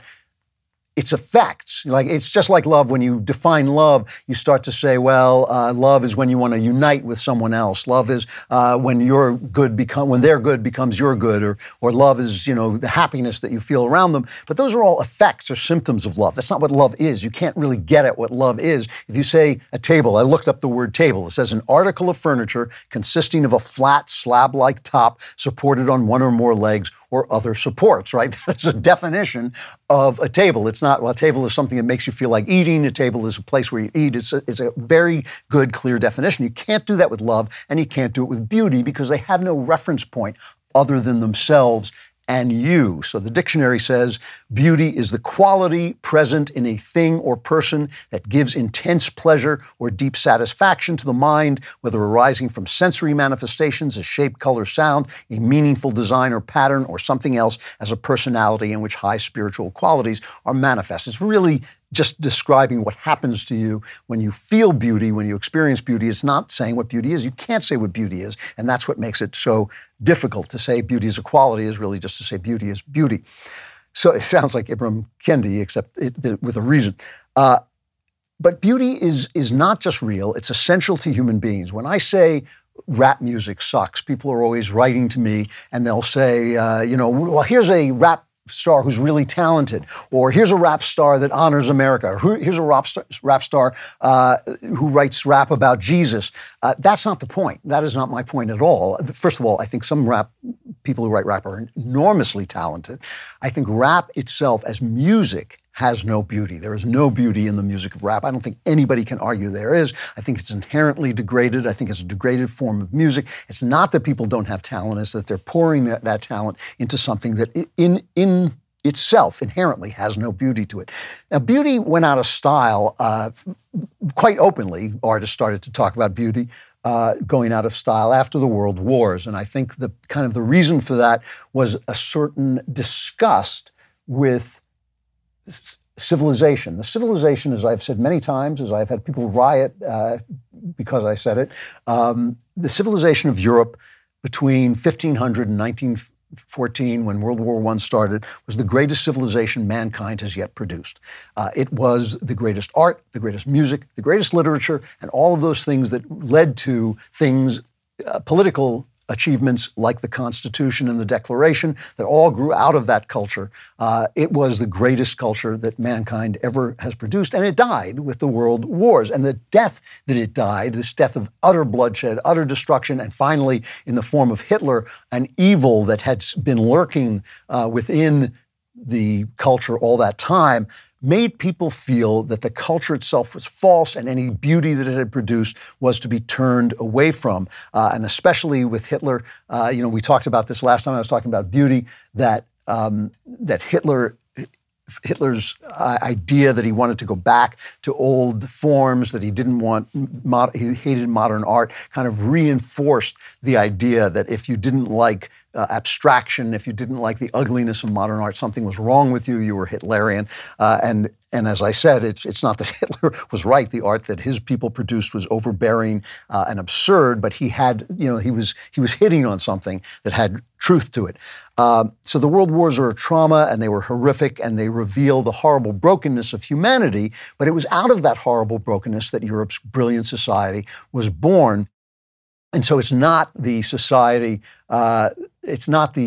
its effects. Like, it's just like love. When you define love, you start to say, well, uh, love is when you want to unite with someone else. Love is uh, when your good become when their good becomes your good, or or love is, you know, the happiness that you feel around them. But those are all effects or symptoms of love. That's not what love is. You can't really get at what love is. If you say a table, I looked up the word table. It says an article of furniture consisting of a flat slab-like top supported on one or more legs or other supports, right? That's a definition of a table. It's not, well, a table is something that makes you feel like eating. A table is a place where you eat. It's a, it's a very good, clear definition. You can't do that with love, and you can't do it with beauty because they have no reference point other than themselves and you. So the dictionary says beauty is the quality present in a thing or person that gives intense pleasure or deep satisfaction to the mind, whether arising from sensory manifestations as shape, color, sound, a meaningful design or pattern, or something else as a personality in which high spiritual qualities are manifest. It's really just describing what happens to you when you feel beauty, when you experience beauty. It's not saying what beauty is. You can't say what beauty is, and that's what makes it so difficult. To say beauty is a quality is really just to say beauty is beauty. So it sounds like Ibram Kendi, except it, with a reason. Uh, but beauty is, is not just real. It's essential to human beings. When I say rap music sucks, people are always writing to me, and they'll say, uh, you know, well, here's a rap star who's really talented, or here's a rap star that honors America, or here's a rap star, rap star uh, who writes rap about Jesus. Uh, that's not the point. That is not my point at all. First of all, I think some rap people who write rap are enormously talented. I think rap itself as music has no beauty. There is no beauty in the music of rap. I don't think anybody can argue there is. I think it's inherently degraded. I think it's a degraded form of music. It's not that people don't have talent, it's that they're pouring that, that talent into something that in, in itself inherently has no beauty to it. Now, beauty went out of style uh, quite openly. Artists started to talk about beauty Uh, going out of style after the World Wars. And I think the kind of the reason for that was a certain disgust with civilization. The civilization, as I've said many times, as I've had people riot uh, because I said it, um, the civilization of Europe between fifteen hundred and nineteen fourteen, when World War One started, was the greatest civilization mankind has yet produced. Uh, it was the greatest art, the greatest music, the greatest literature, and all of those things that led to things, uh, political achievements like the Constitution and the Declaration that all grew out of that culture. Uh, it was the greatest culture that mankind ever has produced, and it died with the world wars. And the death that it died, this death of utter bloodshed, utter destruction, and finally in the form of Hitler, an evil that had been lurking uh, within the culture all that time, made people feel that the culture itself was false and any beauty that it had produced was to be turned away from. Uh, and especially with Hitler, uh, you know, we talked about this last time I was talking about beauty, that um, that Hitler Hitler's uh, idea that he wanted to go back to old forms, that he didn't want, mod- he hated modern art, kind of reinforced the idea that if you didn't like Uh, abstraction, if you didn't like the ugliness of modern art, something was wrong with you, you were Hitlerian. Uh, and and as I said, it's it's not that Hitler was right. The art that his people produced was overbearing uh, and absurd, but he had, you know, he was he was hitting on something that had truth to it. Uh, so the world wars are a trauma, and they were horrific, and they reveal the horrible brokenness of humanity, but it was out of that horrible brokenness that Europe's brilliant society was born. And so it's not the society, uh, it's not the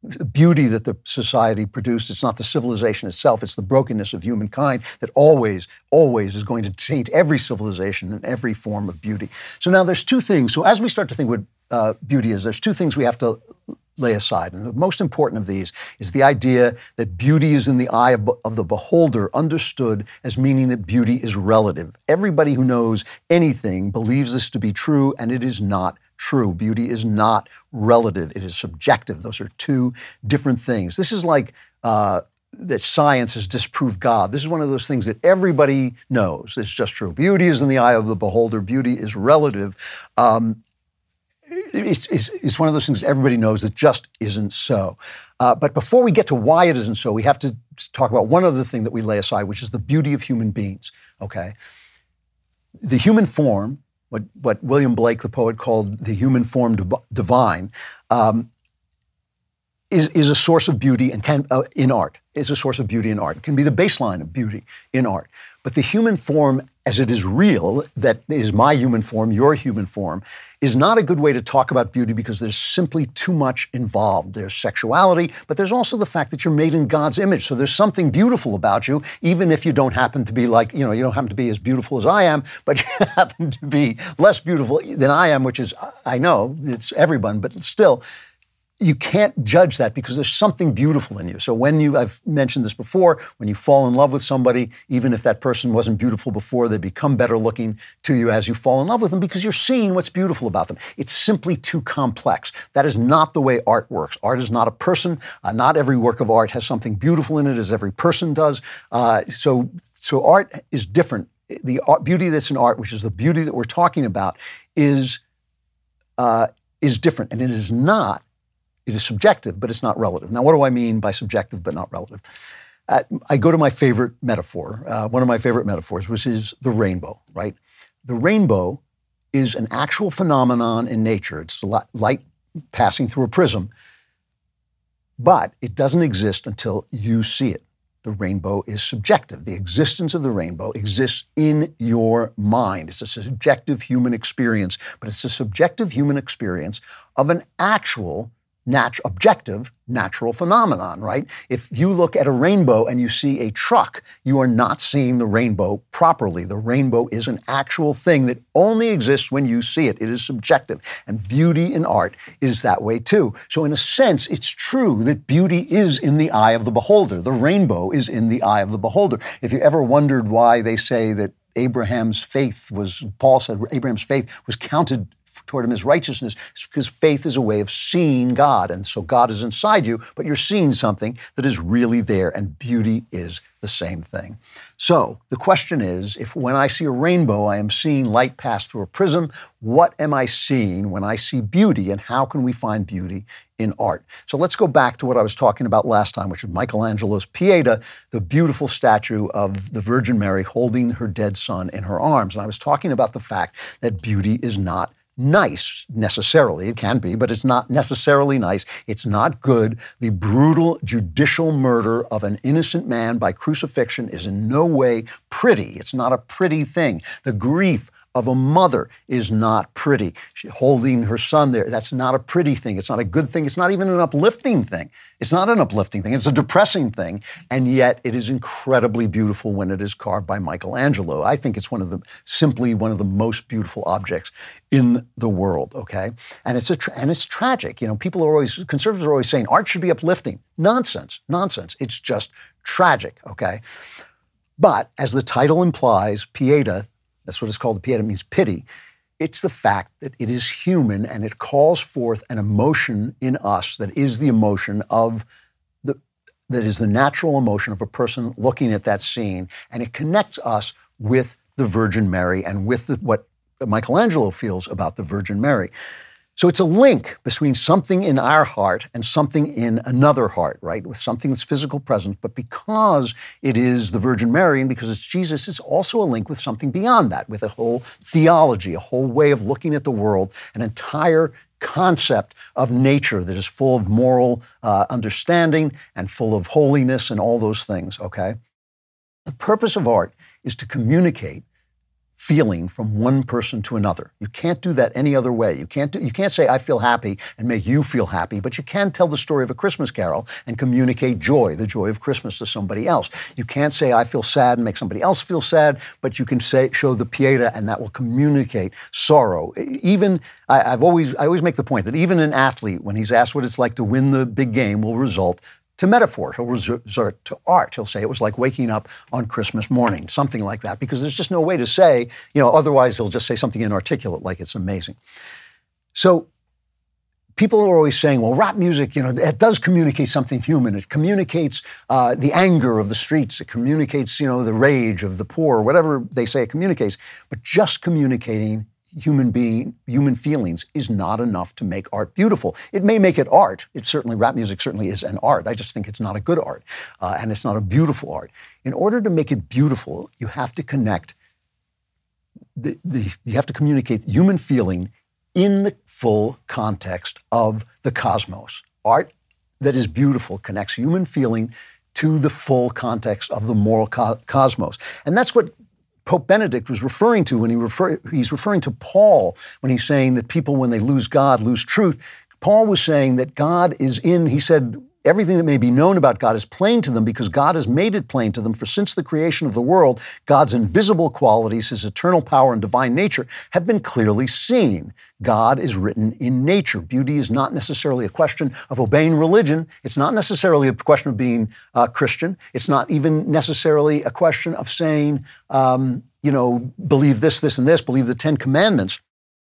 beauty that the society produced. It's not the civilization itself. It's the brokenness of humankind that always, always is going to taint every civilization and every form of beauty. So now there's two things. So as we start to think what uh, beauty is, there's two things we have to lay aside. And the most important of these is the idea that beauty is in the eye of, of the beholder, understood as meaning that beauty is relative. Everybody who knows anything believes this to be true, and it is not true. Beauty is not relative. It is subjective. Those are two different things. This is like uh, that science has disproved God. This is one of those things that everybody knows. It's just true. Beauty is in the eye of the beholder. Beauty is relative. Um, it's, it's, it's one of those things that everybody knows that just isn't so. Uh, but before we get to why it isn't so, we have to talk about one other thing that we lay aside, which is the beauty of human beings, okay? The human form, What, what William Blake, the poet, called the human form div- divine, um, is, is a source of beauty and can uh, in art, is a source of beauty in art. It can be the baseline of beauty in art. But the human form as it is real, that is my human form, your human form, is not a good way to talk about beauty because there's simply too much involved. There's sexuality, but there's also the fact that you're made in God's image. So there's something beautiful about you, even if you don't happen to be like, you know, you don't happen to be as beautiful as I am, but you happen to be less beautiful than I am, which is, I know, it's everyone, but still, you can't judge that because there's something beautiful in you. So when you, I've mentioned this before, when you fall in love with somebody, even if that person wasn't beautiful before, they become better looking to you as you fall in love with them because you're seeing what's beautiful about them. It's simply too complex. That is not the way art works. Art is not a person. Uh, not every work of art has something beautiful in it as every person does. Uh, so, so art is different. The art, beauty that's in art, which is the beauty that we're talking about, is, uh, is different. And it is not It is subjective, but it's not relative. Now, what do I mean by subjective but not relative? Uh, I go to my favorite metaphor, uh, one of my favorite metaphors, which is the rainbow, right? The rainbow is an actual phenomenon in nature. It's light passing through a prism, but it doesn't exist until you see it. The rainbow is subjective. The existence of the rainbow exists in your mind. It's a subjective human experience, but it's a subjective human experience of an actual Nat- objective natural phenomenon, right? If you look at a rainbow and you see a truck, you are not seeing the rainbow properly. The rainbow is an actual thing that only exists when you see it. It is subjective. And beauty in art is that way too. So in a sense, it's true that beauty is in the eye of the beholder. The rainbow is in the eye of the beholder. If you ever wondered why they say that Abraham's faith was, Paul said Abraham's faith was counted toward him as righteousness, it's because faith is a way of seeing God. And so God is inside you, but you're seeing something that is really there, and beauty is the same thing. So the question is, if when I see a rainbow, I am seeing light pass through a prism, what am I seeing when I see beauty, and how can we find beauty in art? So let's go back to what I was talking about last time, which was Michelangelo's Pieta, the beautiful statue of the Virgin Mary holding her dead son in her arms. And I was talking about the fact that beauty is not nice, necessarily. It can be, but it's not necessarily nice. It's not good. The brutal judicial murder of an innocent man by crucifixion is in no way pretty. It's not a pretty thing. The grief of a mother is not pretty. She, holding her son there, that's not a pretty thing. It's not a good thing. It's not even an uplifting thing. It's not an uplifting thing. It's a depressing thing. And yet it is incredibly beautiful when it is carved by Michelangelo. I think it's one of the, simply one of the most beautiful objects in the world, okay? And it's a tra- and it's tragic. You know, people are always, conservatives are always saying art should be uplifting. Nonsense, nonsense. It's just tragic, okay? But as the title implies, Pieta, that's what it's called. Pieta means pity. It's the fact that it is human and it calls forth an emotion in us that is the emotion of the, that is the natural emotion of a person looking at that scene. And it connects us with the Virgin Mary and with the, what Michelangelo feels about the Virgin Mary. So it's a link between something in our heart and something in another heart, right? With something that's physical present, but because it is the Virgin Mary and because it's Jesus, it's also a link with something beyond that, with a whole theology, a whole way of looking at the world, an entire concept of nature that is full of moral uh, understanding and full of holiness and all those things, okay? The purpose of art is to communicate feeling from one person to another. You can't do that any other way. You can't do, you can't say, I feel happy and make you feel happy, but you can tell the story of a Christmas carol and communicate joy, the joy of Christmas to somebody else. You can't say, I feel sad and make somebody else feel sad, but you can say, show the Pietà, and that will communicate sorrow. Even, I, I've always, I always make the point that even an athlete, when he's asked what it's like to win the big game, will result to metaphor. He'll resort to art. He'll say it was like waking up on Christmas morning, something like that, because there's just no way to say, you know, otherwise he'll just say something inarticulate like it's amazing. So people are always saying, well, rap music, you know, it does communicate something human. It communicates uh, the anger of the streets. It communicates, you know, the rage of the poor, whatever they say it communicates. But just communicating human being, human feelings is not enough to make art beautiful. It may make it art. It certainly, rap music certainly is an art. I just think it's not a good art, uh, and it's not a beautiful art. In order to make it beautiful, you have to connect, the, the, you have to communicate human feeling in the full context of the cosmos. Art that is beautiful connects human feeling to the full context of the moral co- cosmos. And that's what Pope Benedict was referring to when he refer, he's referring to Paul when he's saying that people, when they lose God, lose truth. Paul was saying that God is in, he said, everything that may be known about God is plain to them because God has made it plain to them. For since the creation of the world, God's invisible qualities, his eternal power and divine nature, have been clearly seen. God is written in nature. Beauty is not necessarily a question of obeying religion. It's not necessarily a question of being uh, Christian. It's not even necessarily a question of saying, um, you know, believe this, this, and this, believe the Ten Commandments.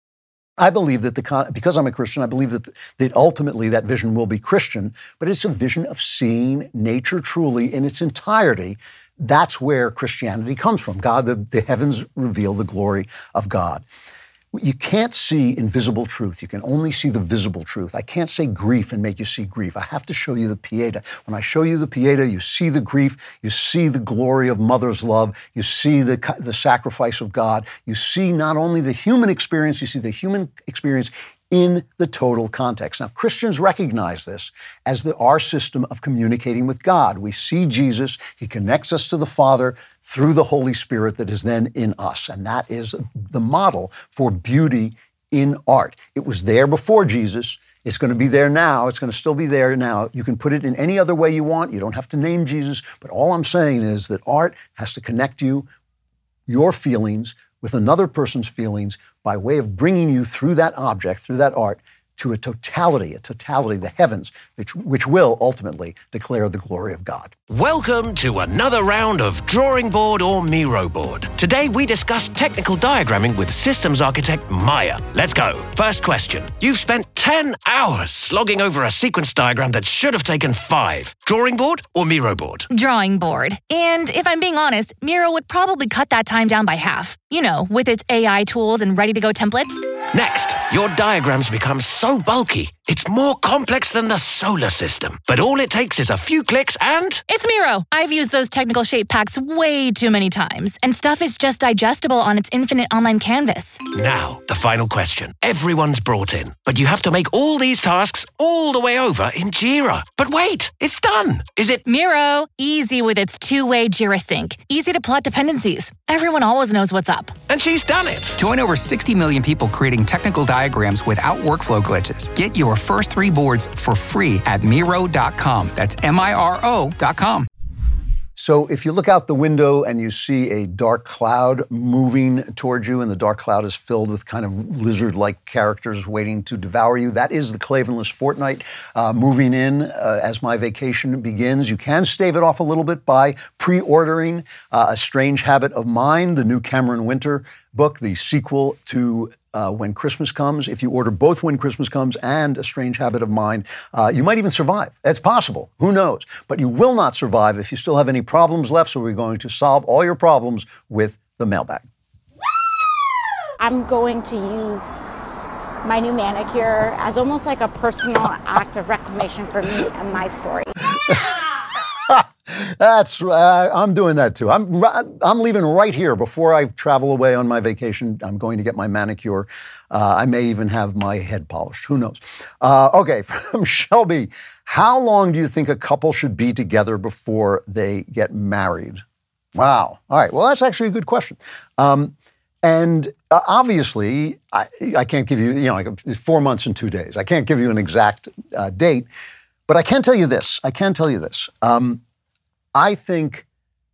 I believe that the because I'm a Christian, I believe that that ultimately that vision will be Christian, but it's a vision of seeing nature truly in its entirety. That's where Christianity comes from. God, the, the heavens reveal the glory of God. You can't see invisible truth. You can only see the visible truth. I can't say grief and make you see grief. I have to show you the Pietà. When I show you the Pietà, you see the grief, you see the glory of mother's love, you see the, the sacrifice of God, you see not only the human experience, you see the human experience in the total context. Now, Christians recognize this as the, our system of communicating with God. We see Jesus, he connects us to the Father through the Holy Spirit that is then in us. And that is the model for beauty in art. It was there before Jesus. It's going to be there now. It's going to still be there now. You can put it in any other way you want. You don't have to name Jesus. But all I'm saying is that art has to connect you, your feelings, with another person's feelings by way of bringing you through that object, through that art, to a totality, a totality, the heavens, which, which will ultimately declare the glory of God. Welcome to another round of Drawing Board or Miro Board. Today we discuss technical diagramming with systems architect Maya. Let's go. First question. You've spent ten hours slogging over a sequence diagram that should have taken five. Drawing board or Miro board? Drawing board. And if I'm being honest, Miro would probably cut that time down by half. You know, with its A I tools and ready-to-go templates. Next, your diagrams become so bulky, it's more complex than the solar system. But all it takes is a few clicks and... It's Miro. I've used those technical shape packs way too many times, and stuff is just digestible on its infinite online canvas. Now, the final question. Everyone's brought in, but you have to make all these tasks all the way over in Jira. But wait, it's done. Is it... Miro. Easy with its two-way Jira sync. Easy to plot dependencies. Everyone always knows what's up. And she's done it. Join over sixty million people creating technical diagrams without workflow glitches. Get your first three boards for free at Miro dot com. That's M I R O dot com. So if you look out the window and you see a dark cloud moving towards you, and the dark cloud is filled with kind of lizard-like characters waiting to devour you, that is the Klavanless Fortnight uh, moving in uh, as my vacation begins. You can stave it off a little bit by pre-ordering uh, A Strange Habit of Mind, the new Cameron Winter book, the sequel to Uh, When Christmas Comes. If you order both When Christmas Comes and A Strange Habit of Mind, uh, you might even survive. It's possible. Who knows? But you will not survive if you still have any problems left, so we're going to solve all your problems with the mailbag. I'm going to use my new manicure as almost like a personal act of reclamation for me and my story. That's uh, I'm doing that too. I'm I'm leaving right here before I travel away on my vacation. I'm going to get my manicure. Uh, I may even have my head polished. Who knows? Uh, okay, from Shelby, how long do you think a couple should be together before they get married? Wow. All right. Well, that's actually a good question. Um, And uh, obviously, I, I can't give you, you know, like four months and two days. I can't give you an exact uh, date, but I can tell you this. I can tell you this. Um, I think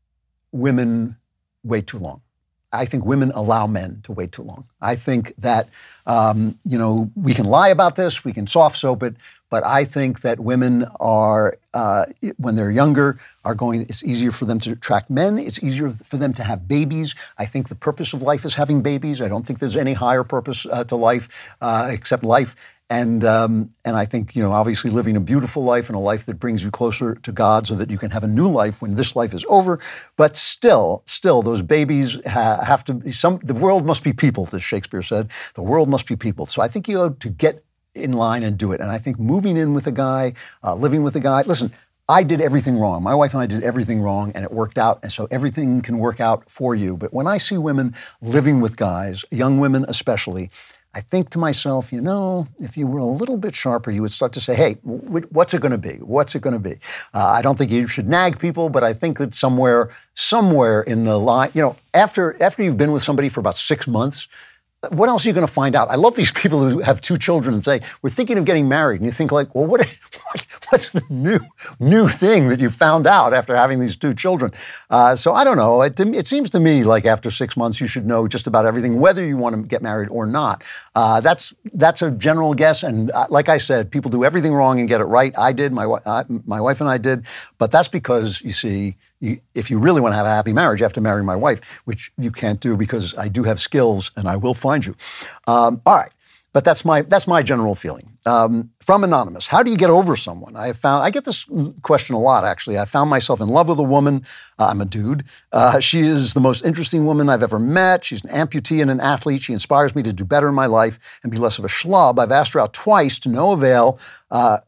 women wait too long. I think women allow men to wait too long. I think that, um, you know, we can lie about this, we can soft soap it, but I think that women are, uh, when they're younger, are going, it's easier for them to attract men. It's easier for them to have babies. I think the purpose of life is having babies. I don't think there's any higher purpose uh, to life uh, except life. And um, and I think, you know, obviously living a beautiful life and a life that brings you closer to God so that you can have a new life when this life is over. But still, still, those babies ha- have to be some, the world must be peopled, as Shakespeare said. The world must be peopled. So I think you have to get in line and do it. And I think moving in with a guy, uh, living with a guy, listen, I did everything wrong. My wife and I did everything wrong, and it worked out. And so everything can work out for you. But when I see women living with guys, young women especially, I think to myself, you know, if you were a little bit sharper, you would start to say, hey, w- what's it going to be? What's it going to be? Uh, I don't think you should nag people, but I think that somewhere, somewhere in the line, you know, after after you've been with somebody for about six months, what else are you going to find out? I love these people who have two children and say, we're thinking of getting married. And you think like, well, what, what what's the new new thing that you found out after having these two children? Uh, so I don't know. It, it seems to me like after six months, you should know just about everything, whether you want to get married or not. Uh, that's that's a general guess. And uh, like I said, people do everything wrong and get it right. I did. My, uh, my wife and I did. But that's because, you see, You, if you really want to have a happy marriage, you have to marry my wife, which you can't do because I do have skills and I will find you. Um, all right. But that's my that's my general feeling. Um, from Anonymous, how do you get over someone? I have found, I get this question a lot, actually. I found myself in love with a woman. Uh, I'm a dude. Uh, she is the most interesting woman I've ever met. She's an amputee and an athlete. She inspires me to do better in my life and be less of a schlub. I've asked her out twice to no avail, uh,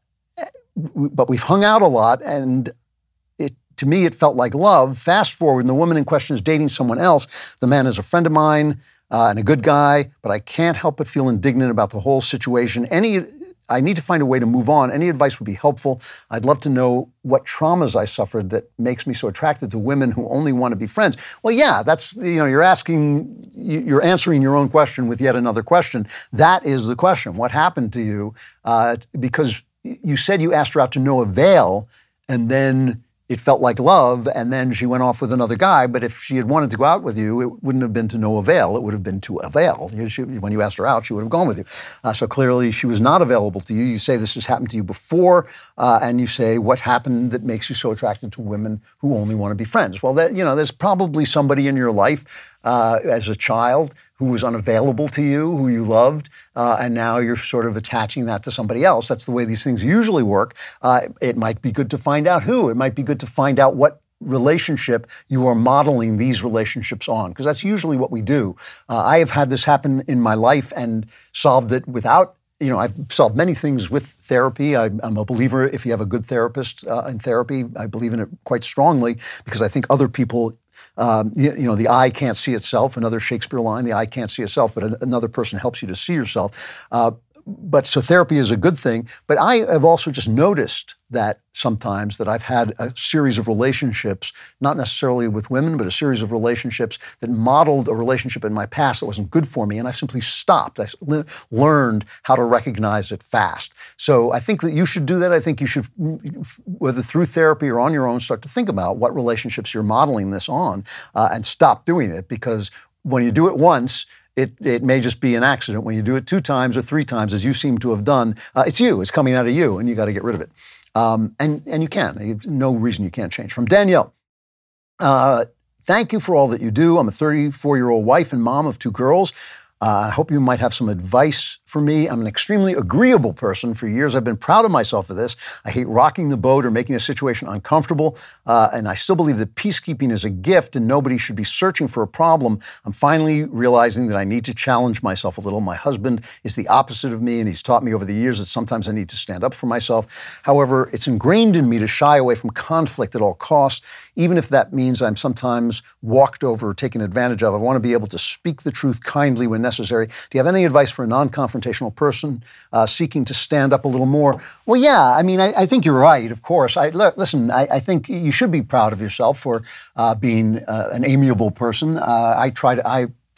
but we've hung out a lot, and to me, it felt like love. Fast forward, and the woman in question is dating someone else. The man is a friend of mine uh, and a good guy, but I can't help but feel indignant about the whole situation. Any, I need to find a way to move on. Any advice would be helpful. I'd love to know what traumas I suffered that makes me so attracted to women who only want to be friends. Well, yeah, that's, you know, you're asking, you're answering your own question with yet another question. That is the question. What happened to you? Uh, because you said you asked her out to no avail, and then it felt like love, and then she went off with another guy. But if she had wanted to go out with you, it wouldn't have been to no avail. It would have been to avail. She, when you asked her out, she would have gone with you. Uh, so clearly she was not available to you. You say this has happened to you before, uh, and you say, what happened that makes you so attracted to women who only want to be friends? Well, that, you know, there's probably somebody in your life uh, as a child who was unavailable to you, who you loved, uh, and now you're sort of attaching that to somebody else. That's the way these things usually work. Uh, it might be good to find out who. It might be good to find out what relationship you are modeling these relationships on, because that's usually what we do. Uh, I have had this happen in my life and solved it without, you know, I've solved many things with therapy. I, I'm a believer if you have a good therapist uh, in therapy. I believe in it quite strongly because I think other people Um, you, you know, the eye can't see itself, another Shakespeare line, the eye can't see itself, but a, another person helps you to see yourself. Uh, but so therapy is a good thing. But I have also just noticed that sometimes that I've had a series of relationships, not necessarily with women, but a series of relationships that modeled a relationship in my past that wasn't good for me. And I've simply stopped. I le- learned how to recognize it fast. So I think that you should do that. I think you should, whether through therapy or on your own, start to think about what relationships you're modeling this on uh, and stop doing it. Because when you do it once, It, it may just be an accident. When you do it two times or three times, as you seem to have done, uh, it's you. It's coming out of you, and you got to get rid of it. Um, and and you can. There's no reason you can't change. From Danielle, uh, thank you for all that you do. I'm a thirty-four-year-old wife and mom of two girls. Uh, I hope you might have some advice for me. I'm an extremely agreeable person. For years, I've been proud of myself for this. I hate rocking the boat or making a situation uncomfortable. Uh, and I still believe that peacekeeping is a gift and nobody should be searching for a problem. I'm finally realizing that I need to challenge myself a little. My husband is the opposite of me, and he's taught me over the years that sometimes I need to stand up for myself. However, it's ingrained in me to shy away from conflict at all costs, even if that means I'm sometimes walked over or taken advantage of. I want to be able to speak the truth kindly when necessary. Do you have any advice for a non-confrontational person uh, seeking to stand up a little more? Well, yeah, I mean, I, I think you're right, of course. I, listen, I, I think you should be proud of yourself for uh, being uh, an amiable person. Uh, I try to, I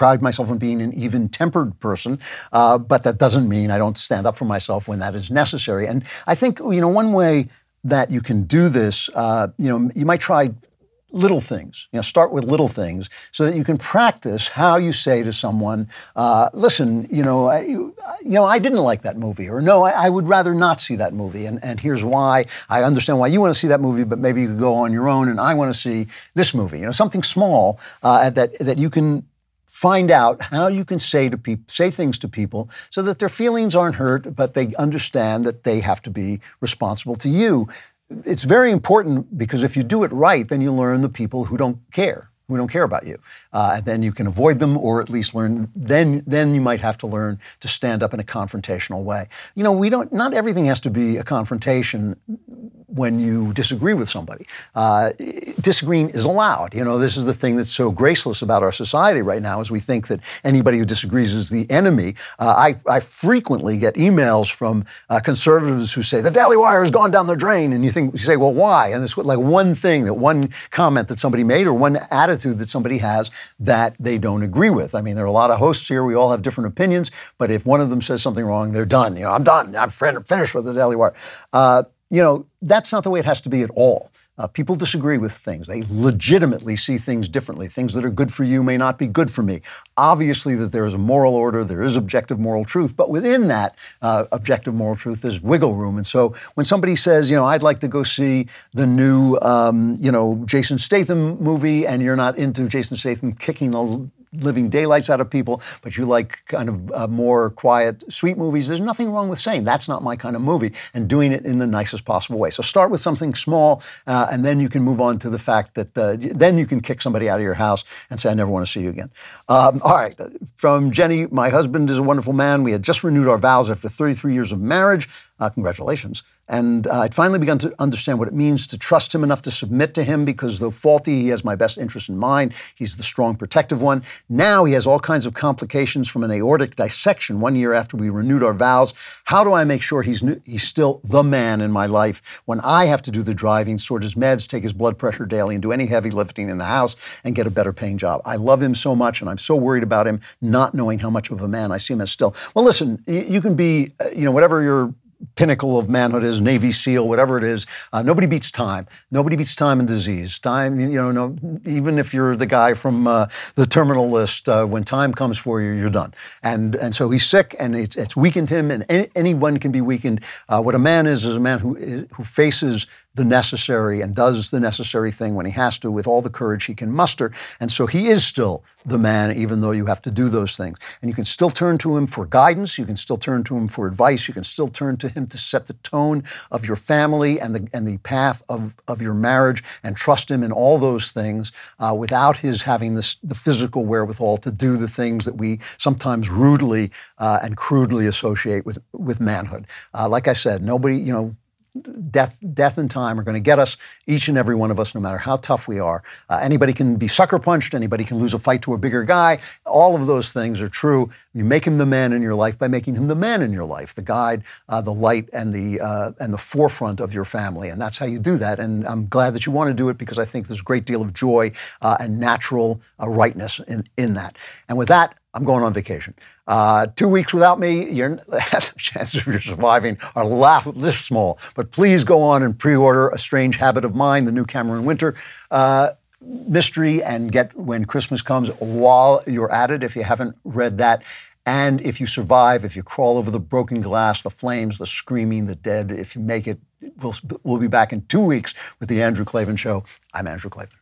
pride myself on being an even-tempered person, uh, but that doesn't mean I don't stand up for myself when that is necessary. And I think, you know, one way that you can do this, uh, you know, you might try little things, you know, start with little things so that you can practice how you say to someone, uh, listen, you know, I, you, you know, I didn't like that movie, or no, I, I would rather not see that movie. And, and here's why. I understand why you want to see that movie, but maybe you could go on your own and I want to see this movie. You know, something small uh, that, that you can find out how you can say to people, say things to people so that their feelings aren't hurt, but they understand that they have to be responsible to you. It's very important because if you do it right, then you learn the people who don't care, who don't care about you. Uh, and then you can avoid them or at least learn, then then you might have to learn to stand up in a confrontational way. You know, we don't, not everything has to be a confrontation when you disagree with somebody. Uh, disagreeing is allowed. You know, this is the thing that's so graceless about our society right now is we think that anybody who disagrees is the enemy. Uh, I, I frequently get emails from uh, conservatives who say, the Daily Wire has gone down the drain. And you think, you say, well, why? And it's like one thing, that one comment that somebody made or one attitude that somebody has that they don't agree with. I mean, there are a lot of hosts here. We all have different opinions. But if one of them says something wrong, they're done. You know, I'm done. I'm finished with the Daily Wire. Uh, You know, that's not the way it has to be at all. Uh, people disagree with things. They legitimately see things differently. Things that are good for you may not be good for me. Obviously that there is a moral order, there is objective moral truth, but within that uh, objective moral truth, there's wiggle room. And so when somebody says, you know, I'd like to go see the new, um, you know, Jason Statham movie, and you're not into Jason Statham kicking the living daylights out of people, but you like kind of uh, more quiet, sweet movies, there's nothing wrong with saying that's not my kind of movie and doing it in the nicest possible way. So start with something small, uh, and then you can move on to the fact that uh, then you can kick somebody out of your house and say, I never want to see you again. Um, all right. From Jenny, my husband is a wonderful man. We had just renewed our vows after thirty-three years of marriage. Uh, congratulations. And uh, I'd finally begun to understand what it means to trust him enough to submit to him because though faulty, he has my best interest in mind. He's the strong, protective one. Now he has all kinds of complications from an aortic dissection one year after we renewed our vows. How do I make sure he's new, he's still the man in my life when I have to do the driving, sort his meds, take his blood pressure daily, and do any heavy lifting in the house and get a better paying job? I love him so much, and I'm so worried about him not knowing how much of a man I see him as still. Well, listen, you can be, you know, whatever your pinnacle of manhood is, Navy SEAL, whatever it is. Uh, nobody beats time. Nobody beats time and disease. Time, you know, no, even if you're the guy from uh, the terminal list, uh, when time comes for you, you're done. And and so he's sick, and it's, it's weakened him, and any, anyone can be weakened. Uh, what a man is is a man who who faces the necessary and does the necessary thing when he has to with all the courage he can muster. And so he is still the man, even though you have to do those things. And you can still turn to him for guidance. You can still turn to him for advice. You can still turn to him to set the tone of your family and the and the path of, of your marriage, and trust him in all those things uh, without his having this, the physical wherewithal to do the things that we sometimes rudely uh, and crudely associate with, with manhood. Uh, like I said, nobody, you know, Death, death and time are going to get us, each and every one of us, no matter how tough we are. Uh, anybody can be sucker punched. Anybody can lose a fight to a bigger guy. All of those things are true. You make him the man in your life by making him the man in your life, the guide, uh, the light, and the uh, and the forefront of your family. And that's how you do that. And I'm glad that you want to do it because I think there's a great deal of joy uh, and natural uh, rightness in, in that. And with that, I'm going on vacation. Uh, two weeks without me, your chances of you surviving are laugh this small. But please go on and pre-order A Strange Habit of Mine, the new Cameron Winter uh, mystery, and get When Christmas Comes while you're at it if you haven't read that. And if you survive, if you crawl over the broken glass, the flames, the screaming, the dead, if you make it, we'll, we'll be back in two weeks with The Andrew Klavan Show. I'm Andrew Klavan.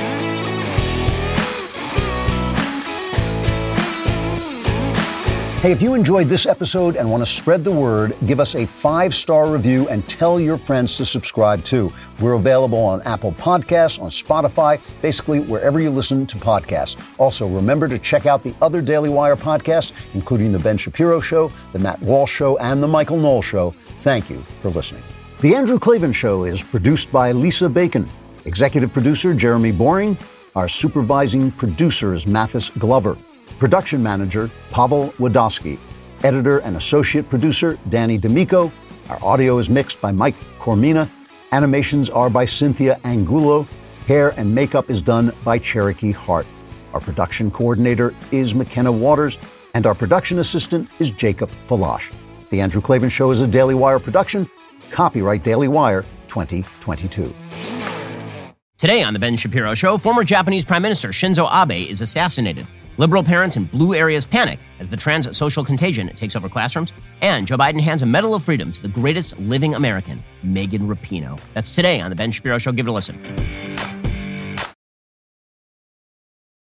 Hey, if you enjoyed this episode and want to spread the word, give us a five-star review and tell your friends to subscribe too. We're available on Apple Podcasts, on Spotify, basically wherever you listen to podcasts. Also, remember to check out the other Daily Wire podcasts, including The Ben Shapiro Show, The Matt Walsh Show, and The Michael Knowles Show. Thank you for listening. The Andrew Klavan Show is produced by Lisa Bacon. Executive producer Jeremy Boring. Our supervising producer is Mathis Glover. Production manager, Pavel Wadowski. Editor and associate producer, Danny D'Amico. Our audio is mixed by Mike Cormina. Animations are by Cynthia Angulo. Hair and makeup is done by Cherokee Hart. Our production coordinator is McKenna Waters, and our production assistant is Jacob Falash. The Andrew Klavan Show is a Daily Wire production. Copyright Daily Wire twenty twenty-two. Today on The Ben Shapiro Show, former Japanese Prime Minister Shinzo Abe is assassinated. Liberal parents in blue areas panic as the trans social contagion takes over classrooms. And Joe Biden hands a Medal of Freedom to the greatest living American, Megan Rapinoe. That's today on The Ben Shapiro Show. Give it a listen.